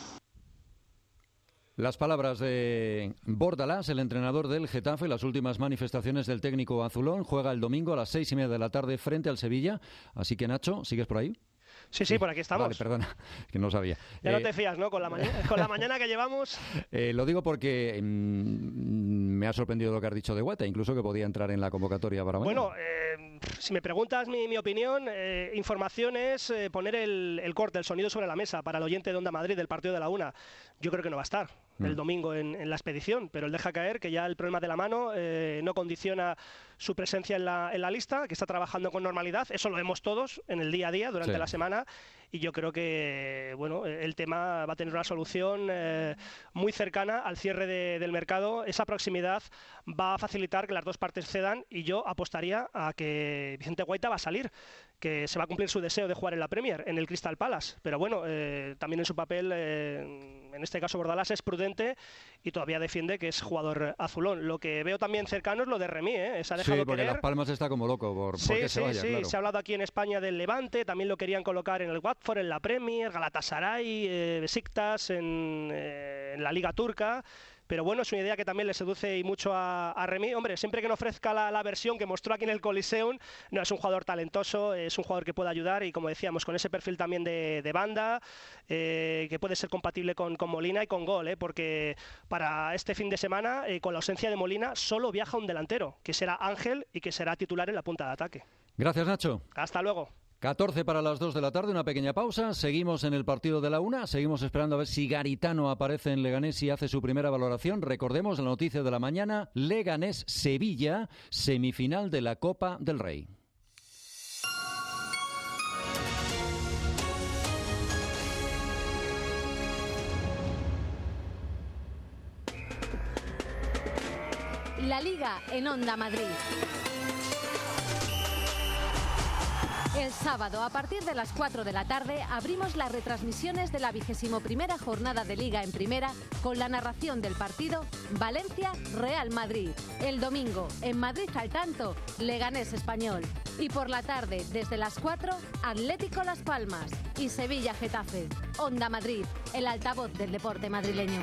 Las palabras de Bordalás, el entrenador del Getafe, las últimas manifestaciones del técnico azulón. Juega el domingo a las seis y media de la tarde frente al Sevilla. Así que, Nacho, ¿sigues por ahí? Sí, sí, por aquí estamos. Vale, perdona, que no sabía. Ya eh, no te fías, ¿no? Con la, mañana, con la mañana que llevamos. Eh, lo digo porque mmm, me ha sorprendido lo que has dicho de Guaita, incluso que podía entrar en la convocatoria para mañana. Bueno, eh, si me preguntas mi, mi opinión, eh, información es eh, poner el, el corte, el sonido sobre la mesa para el oyente de Onda Madrid del partido de la una. Yo creo que no va a estar mm. el domingo en, en la expedición, pero él deja caer que ya el problema de la mano eh, no condiciona su presencia en la, en la lista, que está trabajando con normalidad. Eso lo vemos todos en el día a día, durante sí. la semana. Y yo creo que bueno, el tema va a tener una solución eh, muy cercana al cierre de, del mercado. Esa proximidad va a facilitar que las dos partes cedan, y yo apostaría a que Vicente Guaita va a salir, que se va a cumplir su deseo de jugar en la Premier, en el Crystal Palace. Pero bueno, eh, también en su papel, eh, en este caso Bordalás es prudente y todavía defiende que es jugador azulón. Lo que veo también cercano es lo de Remy, ¿eh? Se ha dejado sí, porque querer. Las Palmas está como loco por, sí, por que sí, se vaya, sí, claro. Se ha hablado aquí en España del Levante, también lo querían colocar en el Watford, en la Premier, Galatasaray, eh, Besiktas, en, eh, en la Liga Turca. Pero bueno, es una idea que también le seduce y mucho a, a Remy. Hombre, siempre que no ofrezca la, la versión que mostró aquí en el Coliseum, no, es un jugador talentoso, es un jugador que puede ayudar, y como decíamos, con ese perfil también de, de banda, eh, que puede ser compatible con, con Molina y con gol, eh, porque para este fin de semana, eh, con la ausencia de Molina, solo viaja un delantero, que será Ángel y que será titular en la punta de ataque. Gracias, Nacho. Hasta luego. catorce para las dos de la tarde, una pequeña pausa. Seguimos en el partido de la una. Seguimos esperando a ver si Garitano aparece en Leganés y hace su primera valoración. Recordemos la noticia de la mañana: Leganés-Sevilla, semifinal de la Copa del Rey. La Liga en Onda Madrid. El sábado, a partir de las cuatro de la tarde, abrimos las retransmisiones de la vigésimo primera jornada de Liga en Primera con la narración del partido Valencia-Real Madrid. El domingo, en Madrid al tanto, Leganés Español. Y por la tarde, desde las cuatro, Atlético Las Palmas y Sevilla-Getafe. Onda Madrid, el altavoz del deporte madrileño.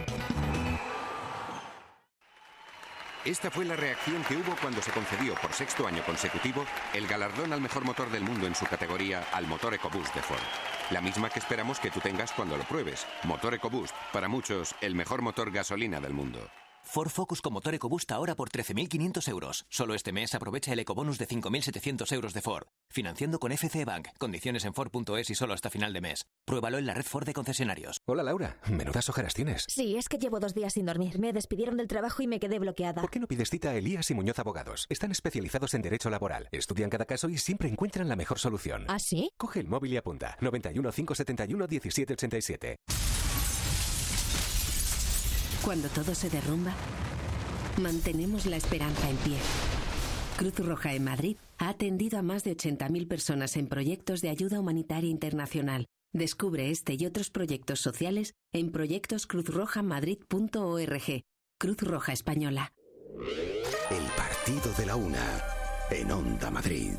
Esta fue la reacción que hubo cuando se concedió por sexto año consecutivo el galardón al mejor motor del mundo en su categoría al motor EcoBoost de Ford. La misma que esperamos que tú tengas cuando lo pruebes. Motor EcoBoost, para muchos, el mejor motor gasolina del mundo. Ford Focus con motor EcoBoost ahora por trece mil quinientos euros. Solo este mes aprovecha el ecobonus de cinco mil setecientos euros de Ford. Financiando con F C Bank. Condiciones en Ford punto es y solo hasta final de mes. Pruébalo en la red Ford de concesionarios. Hola Laura, menudas ojeras tienes. Sí, es que llevo dos días sin dormir. Me despidieron del trabajo y me quedé bloqueada. ¿Por qué no pides cita a Elías y Muñoz Abogados? Están especializados en derecho laboral. Estudian cada caso y siempre encuentran la mejor solución. ¿Ah, sí? Coge el móvil y apunta. noventa y uno, cinco setenta y uno, diecisiete ochenta y siete. Cuando todo se derrumba, mantenemos la esperanza en pie. Cruz Roja en Madrid ha atendido a más de ochenta mil personas en proyectos de ayuda humanitaria internacional. Descubre este y otros proyectos sociales en proyectos cruz roja madrid punto org. Cruz Roja Española. El partido de la una en Onda Madrid.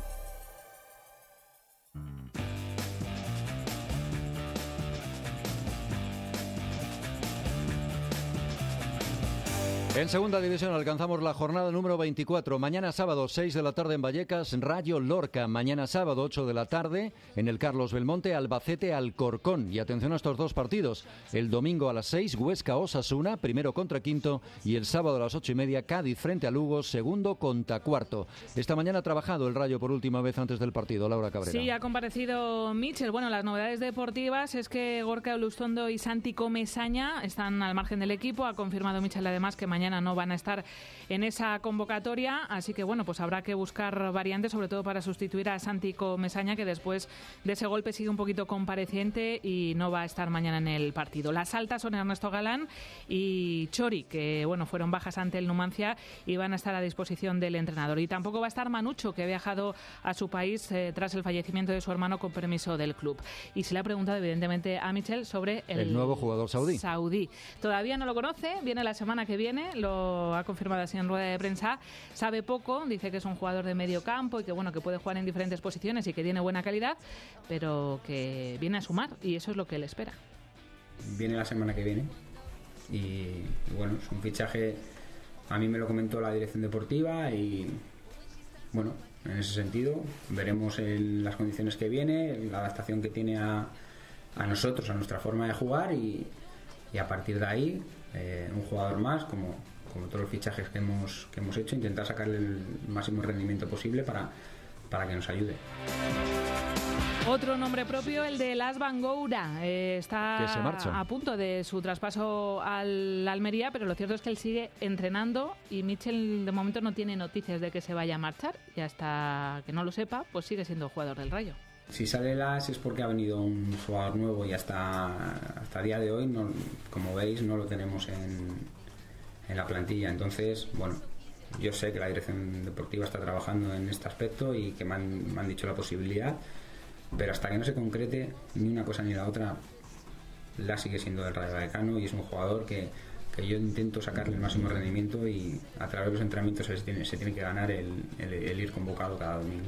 En segunda división alcanzamos la jornada número veinticuatro. Mañana sábado, seis de la tarde en Vallecas, Rayo Lorca. Mañana sábado, ocho de la tarde, en el Carlos Belmonte, Albacete Alcorcón. Y atención a estos dos partidos. El domingo a las seis, Huesca Osasuna, primero contra quinto. Y el sábado a las ocho y media, Cádiz frente a Lugo, segundo contra cuarto. Esta mañana ha trabajado el Rayo por última vez antes del partido. Laura Cabrera. Sí, ha comparecido Mitchell. Bueno, las novedades deportivas es que Gorka Olustondo y Santi Comesaña están al margen del equipo. Ha confirmado Mitchell además que mañana no van a estar en esa convocatoria, así que bueno, pues habrá que buscar variantes, sobre todo para sustituir a Santi Comesaña, que después de ese golpe sigue un poquito compareciente y no va a estar mañana en el partido. Las altas son Ernesto Galán y Chori, que bueno, fueron bajas ante el Numancia y van a estar a disposición del entrenador. Y tampoco va a estar Manucho, que ha viajado a su país eh, tras el fallecimiento de su hermano con permiso del club. Y se le ha preguntado evidentemente a Michel sobre el, el nuevo jugador saudí. saudí. Todavía no lo conoce, viene la semana que viene, lo ha confirmado así en rueda de prensa. Sabe poco, dice que es un jugador de medio campo y que bueno, que puede jugar en diferentes posiciones y que tiene buena calidad, pero que viene a sumar y eso es lo que él espera. Viene la semana que viene y, y bueno, es un fichaje, a mí me lo comentó la dirección deportiva y bueno, en ese sentido veremos en las condiciones que viene, la adaptación que tiene a, a nosotros, a nuestra forma de jugar y, y a partir de ahí eh, un jugador más, como, como todos los fichajes que hemos, que hemos hecho, intentar sacarle el máximo rendimiento posible para, para que nos ayude. Otro nombre propio, el de Las Bangoura. Eh, está se marcha. a punto de su traspaso al Almería, pero lo cierto es que él sigue entrenando y Mitchell de momento no tiene noticias de que se vaya a marchar y hasta que no lo sepa, pues sigue siendo jugador del Rayo. Si sale Las es porque ha venido un jugador nuevo y hasta hasta el día de hoy, no, como veis, no lo tenemos en, en la plantilla. Entonces, bueno, yo sé que la dirección deportiva está trabajando en este aspecto y que me han, me han dicho la posibilidad, pero hasta que no se concrete ni una cosa ni la otra, Las sigue siendo del Rayo Vallecano y es un jugador que, que yo intento sacarle el máximo rendimiento y a través de los entrenamientos se tiene, se tiene que ganar el, el, el ir convocado cada domingo.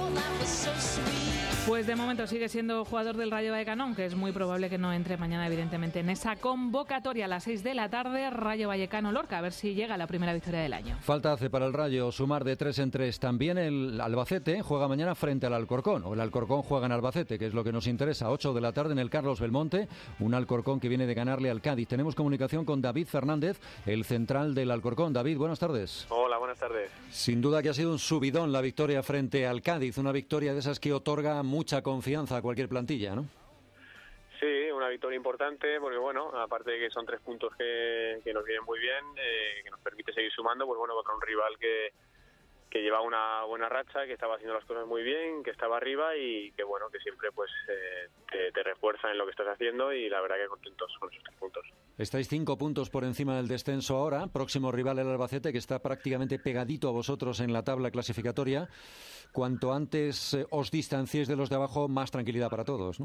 Pues de momento sigue siendo jugador del Rayo Vallecano, aunque es muy probable que no entre mañana evidentemente en esa convocatoria a las seis de la tarde, Rayo Vallecano Lorca, a ver si llega la primera victoria del año. Falta hace para el Rayo sumar de tres en tres. También el Albacete juega mañana frente al Alcorcón, o el Alcorcón juega en Albacete, que es lo que nos interesa. ocho de la tarde en el Carlos Belmonte, un Alcorcón que viene de ganarle al Cádiz. Tenemos comunicación con David Fernández, el central del Alcorcón. David, buenas tardes. Hola, buenas tardes. Sin duda que ha sido un subidón la victoria frente al Cádiz, una victoria de esas que otorga mucha confianza a cualquier plantilla, ¿no? Sí, una victoria importante porque, bueno, aparte de que son tres puntos que, que nos vienen muy bien, eh, que nos permite seguir sumando, pues bueno, contra un rival que, que lleva una buena racha, que estaba haciendo las cosas muy bien, que estaba arriba y que, bueno, que siempre pues eh, te, te refuerza en lo que estás haciendo y la verdad que contentos con esos tres puntos. Estáis cinco puntos por encima del descenso ahora, próximo rival el Albacete, que está prácticamente pegadito a vosotros en la tabla clasificatoria. Cuanto antes eh, os distanciéis de los de abajo, más tranquilidad para todos, ¿no?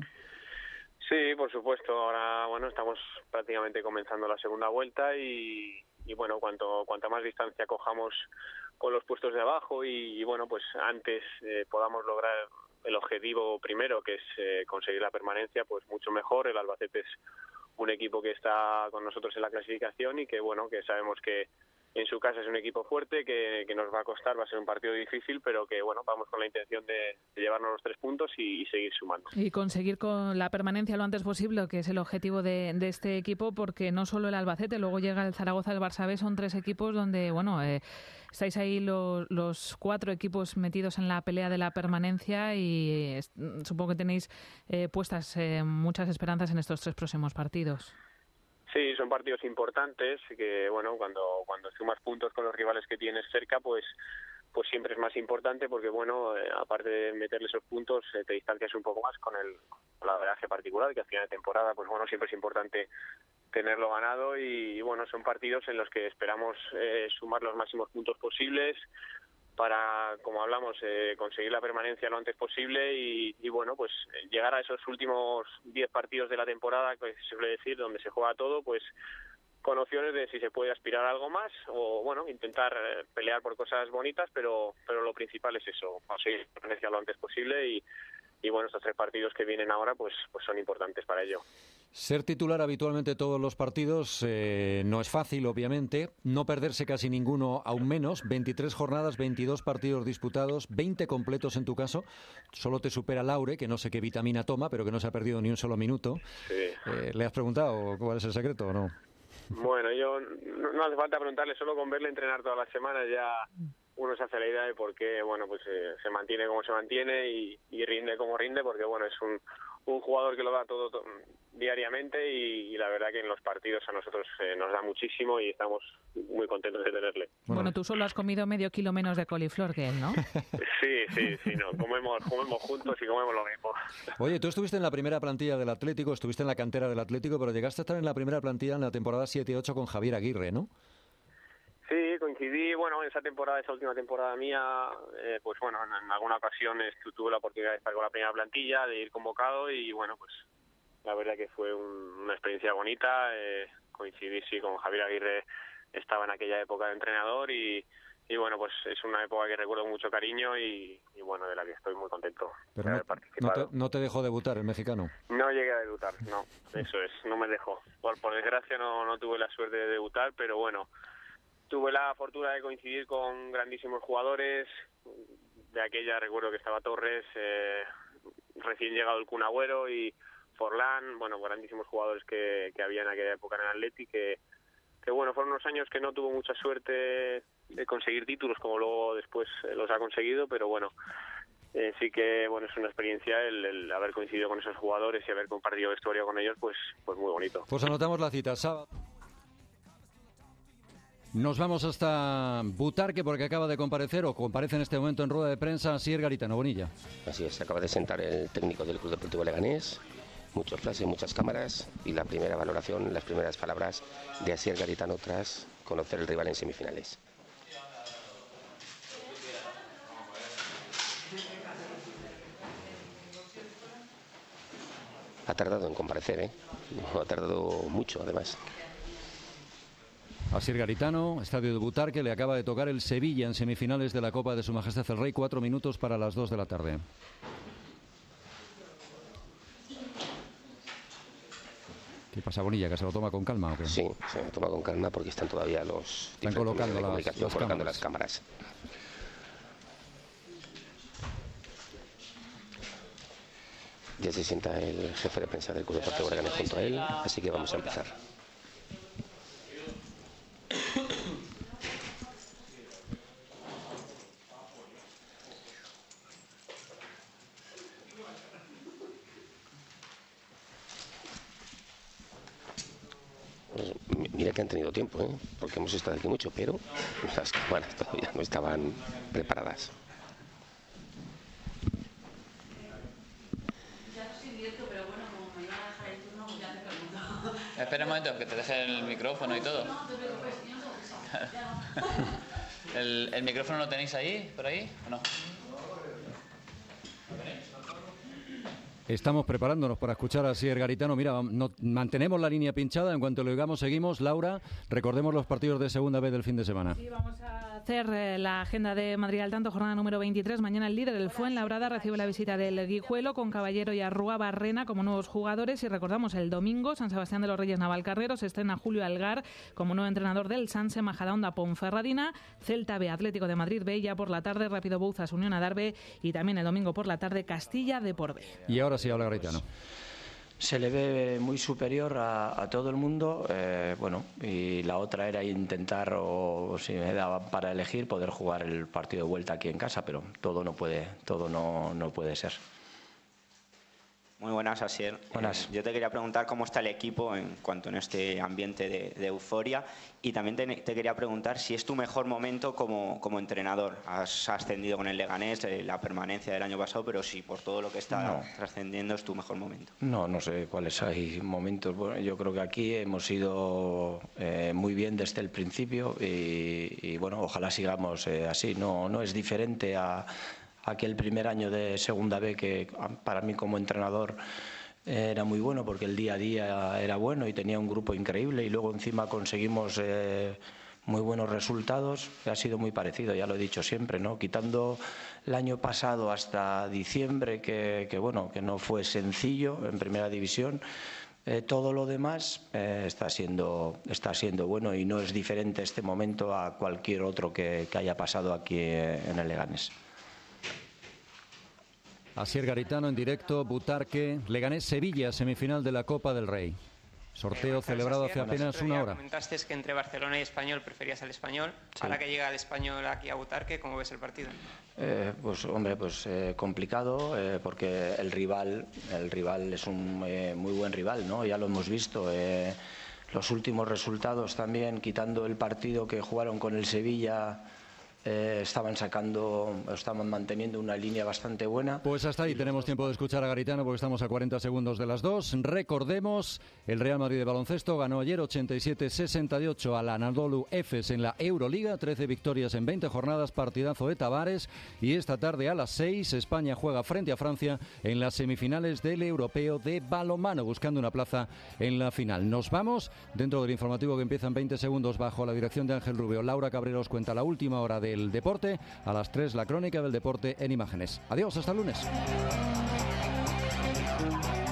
Sí, por supuesto. Ahora, bueno, estamos prácticamente comenzando la segunda vuelta y, y bueno, cuanto cuanta más distancia cojamos con los puestos de abajo y, y bueno, pues antes eh, podamos lograr el objetivo primero, que es eh, conseguir la permanencia, pues mucho mejor. El Albacete es un equipo que está con nosotros en la clasificación y que, bueno, que sabemos que en su casa es un equipo fuerte, que, que nos va a costar, va a ser un partido difícil, pero que, bueno, vamos con la intención de, de llevarnos los tres puntos y, y seguir sumando. Y conseguir con la permanencia lo antes posible, que es el objetivo de, de este equipo, porque no solo el Albacete, luego llega el Zaragoza, el Barça B, son tres equipos donde, bueno, eh, estáis ahí lo, los cuatro equipos metidos en la pelea de la permanencia y eh, supongo que tenéis eh, puestas eh, muchas esperanzas en estos tres próximos partidos. Sí, son partidos importantes que, bueno, cuando cuando sumas puntos con los rivales que tienes cerca, pues pues siempre es más importante porque, bueno, eh, aparte de meterle esos puntos, eh, te distancias un poco más con el con la averaje particular, que a final de temporada, pues bueno, siempre es importante tenerlo ganado y, y bueno, son partidos en los que esperamos eh, sumar los máximos puntos posibles para, como hablamos, eh, conseguir la permanencia lo antes posible y, y bueno, pues llegar a esos últimos diez partidos de la temporada, que se suele decir, donde se juega todo, pues con opciones de si se puede aspirar a algo más o, bueno, intentar eh, pelear por cosas bonitas, pero pero lo principal es eso, conseguir la permanencia lo antes posible y, y bueno, estos tres partidos que vienen ahora pues pues son importantes para ello. Ser titular habitualmente todos los partidos eh, no es fácil, obviamente. No perderse casi ninguno, aún menos. veintitrés jornadas, veintidós partidos disputados, veinte completos en tu caso. Solo te supera Laure, que no sé qué vitamina toma, pero que no se ha perdido ni un solo minuto. Sí. Eh, ¿Le has preguntado cuál es el secreto o no? Bueno, yo no, no hace falta preguntarle, solo con verle entrenar todas las semanas ya uno se hace la idea de por qué, bueno, pues eh, se mantiene como se mantiene y, y rinde como rinde, porque bueno, es un, un jugador que lo da todo, todo diariamente y, y la verdad que en los partidos a nosotros eh, nos da muchísimo y estamos muy contentos de tenerle. Bueno, bueno, tú solo has comido medio kilo menos de coliflor que él, ¿no? Sí, sí, sí, no, comemos, comemos juntos y comemos lo mismo. Oye, tú estuviste en la primera plantilla del Atlético, estuviste en la cantera del Atlético, pero llegaste a estar en la primera plantilla en la temporada siete ocho con Javier Aguirre, ¿no? Sí, coincidí, bueno, en esa temporada, esa última temporada mía, eh, pues bueno, en, en alguna ocasión tuve la oportunidad de estar con la primera plantilla, de ir convocado y bueno, pues la verdad que fue un, una experiencia bonita, eh, coincidí sí con Javier Aguirre, estaba en aquella época de entrenador y, y bueno, pues es una época que recuerdo con mucho cariño y, y bueno, de la que estoy muy contento Pero de no, haber participado. No te, no te dejó debutar el mexicano. No llegué a debutar, no, eso es, no me dejó. Por, por desgracia no, no tuve la suerte de debutar, pero bueno, tuve la fortuna de coincidir con grandísimos jugadores. De aquella recuerdo que estaba Torres, eh, recién llegado el Kun Agüero y Forlán, bueno, grandísimos jugadores que, que había en aquella época en el Atleti, que, que bueno, fueron unos años que no tuvo mucha suerte de conseguir títulos como luego después los ha conseguido, pero bueno, eh, sí que bueno, es una experiencia el, el haber coincidido con esos jugadores y haber compartido vestuario con ellos, pues, pues muy bonito. Pues anotamos la cita, sábado. Nos vamos hasta Butarque porque acaba de comparecer o comparece en este momento en rueda de prensa Asier Garitano. Bonilla. Así es, acaba de sentar el técnico del Club Deportivo Leganés, muchos flashes, muchas cámaras y la primera valoración, las primeras palabras de Asier Garitano tras conocer el rival en semifinales. Ha tardado en comparecer, ¿eh? Ha tardado mucho, además. Asier Garitano, estadio de Butarque, le acaba de tocar el Sevilla en semifinales de la Copa de Su Majestad el Rey, cuatro minutos para las dos de la tarde. ¿Qué pasa, Bonilla? ¿Que se lo toma con calma o qué? Sí, se lo toma con calma porque están todavía los... Están colocando, las, las, colocando cámaras. las cámaras. Ya se sienta el jefe de prensa del Club Deportivo Leganés junto a él, así que vamos a empezar. que han tenido tiempo, ¿eh? Porque hemos estado aquí mucho, pero las cámaras todavía no estaban preparadas. Espera un momento, que te deje el micrófono y todo. ¿El, el micrófono lo tenéis ahí, por ahí, o no? Estamos preparándonos para escuchar a Asier Garitano. Mira, no, mantenemos la línea pinchada. En cuanto lo oigamos, seguimos. Laura, recordemos los partidos de segunda vez del fin de semana. Sí, vamos a hacer eh, la agenda de Madrid al tanto, jornada número veintitrés. Mañana el líder, el Fuenlabrada, recibe la visita del Guijuelo, con Caballero y Arrúa Barrena como nuevos jugadores. Y recordamos, el domingo, San Sebastián de los Reyes Navalcarnero, se estrena Julio Algar como nuevo entrenador del Sanse Majadahonda Ponferradina. Celta B, Atlético de Madrid B, ya por la tarde, Rápido Bouzas, Unión Adarve, y también el domingo por la tarde, Castilla Depor B. Y ahora sí habla Garitano. Se le ve muy superior a, a todo el mundo, eh, bueno, y la otra era intentar, o si me daba para elegir, poder jugar el partido de vuelta aquí en casa, pero todo no puede, todo no, no puede ser. Muy buenas, Asier. Buenas. Eh, yo te quería preguntar cómo está el equipo en cuanto en este ambiente de, de euforia, y también te, te quería preguntar si es tu mejor momento como, como entrenador. Has ascendido con el Leganés, eh, la permanencia del año pasado, pero si por todo lo que está No. trascendiendo es tu mejor momento. No, no sé cuáles hay momentos. Bueno, yo creo que aquí hemos ido eh, muy bien desde el principio y, y bueno, ojalá sigamos eh, así. No, no es diferente a aquel primer año de Segunda B, que para mí como entrenador era muy bueno porque el día a día era bueno y tenía un grupo increíble, y luego encima conseguimos eh, muy buenos resultados. Ha sido muy parecido, ya lo he dicho siempre, ¿no? Quitando el año pasado hasta diciembre, que, que bueno, que no fue sencillo en Primera División. Eh, todo lo demás eh, está siendo está siendo bueno, y no es diferente este momento a cualquier otro que, que haya pasado aquí eh, en el Leganés. Asier Garitano en directo, Butarque, Leganés Sevilla, semifinal de la Copa del Rey. Sorteo celebrado hace apenas una hora. Comentaste que entre Barcelona y Español preferías al Español. Sí. Ahora que llega el Español aquí a Butarque, ¿cómo ves el partido? Eh, pues hombre, pues eh, complicado, eh, porque el rival, el rival es un eh, muy buen rival, ¿no? Ya lo hemos visto. Eh, los últimos resultados también, quitando el partido que jugaron con el Sevilla, Eh, estaban sacando, estaban manteniendo una línea bastante buena. Pues hasta ahí tenemos tiempo de escuchar a Garitano, porque estamos a cuarenta segundos de las dos. Recordemos, el Real Madrid de baloncesto ganó ayer ochenta y siete sesenta y ocho al Anadolu Efes en la Euroliga, trece victorias en veinte jornadas, partidazo de Tavares, y esta tarde a las seis España juega frente a Francia en las semifinales del Europeo de balonmano, buscando una plaza en la final. Nos vamos dentro del informativo que empieza en veinte segundos bajo la dirección de Ángel Rubio. Laura Cabrera os cuenta la última hora de el deporte, a las tres la crónica del deporte en imágenes. Adiós, hasta el lunes.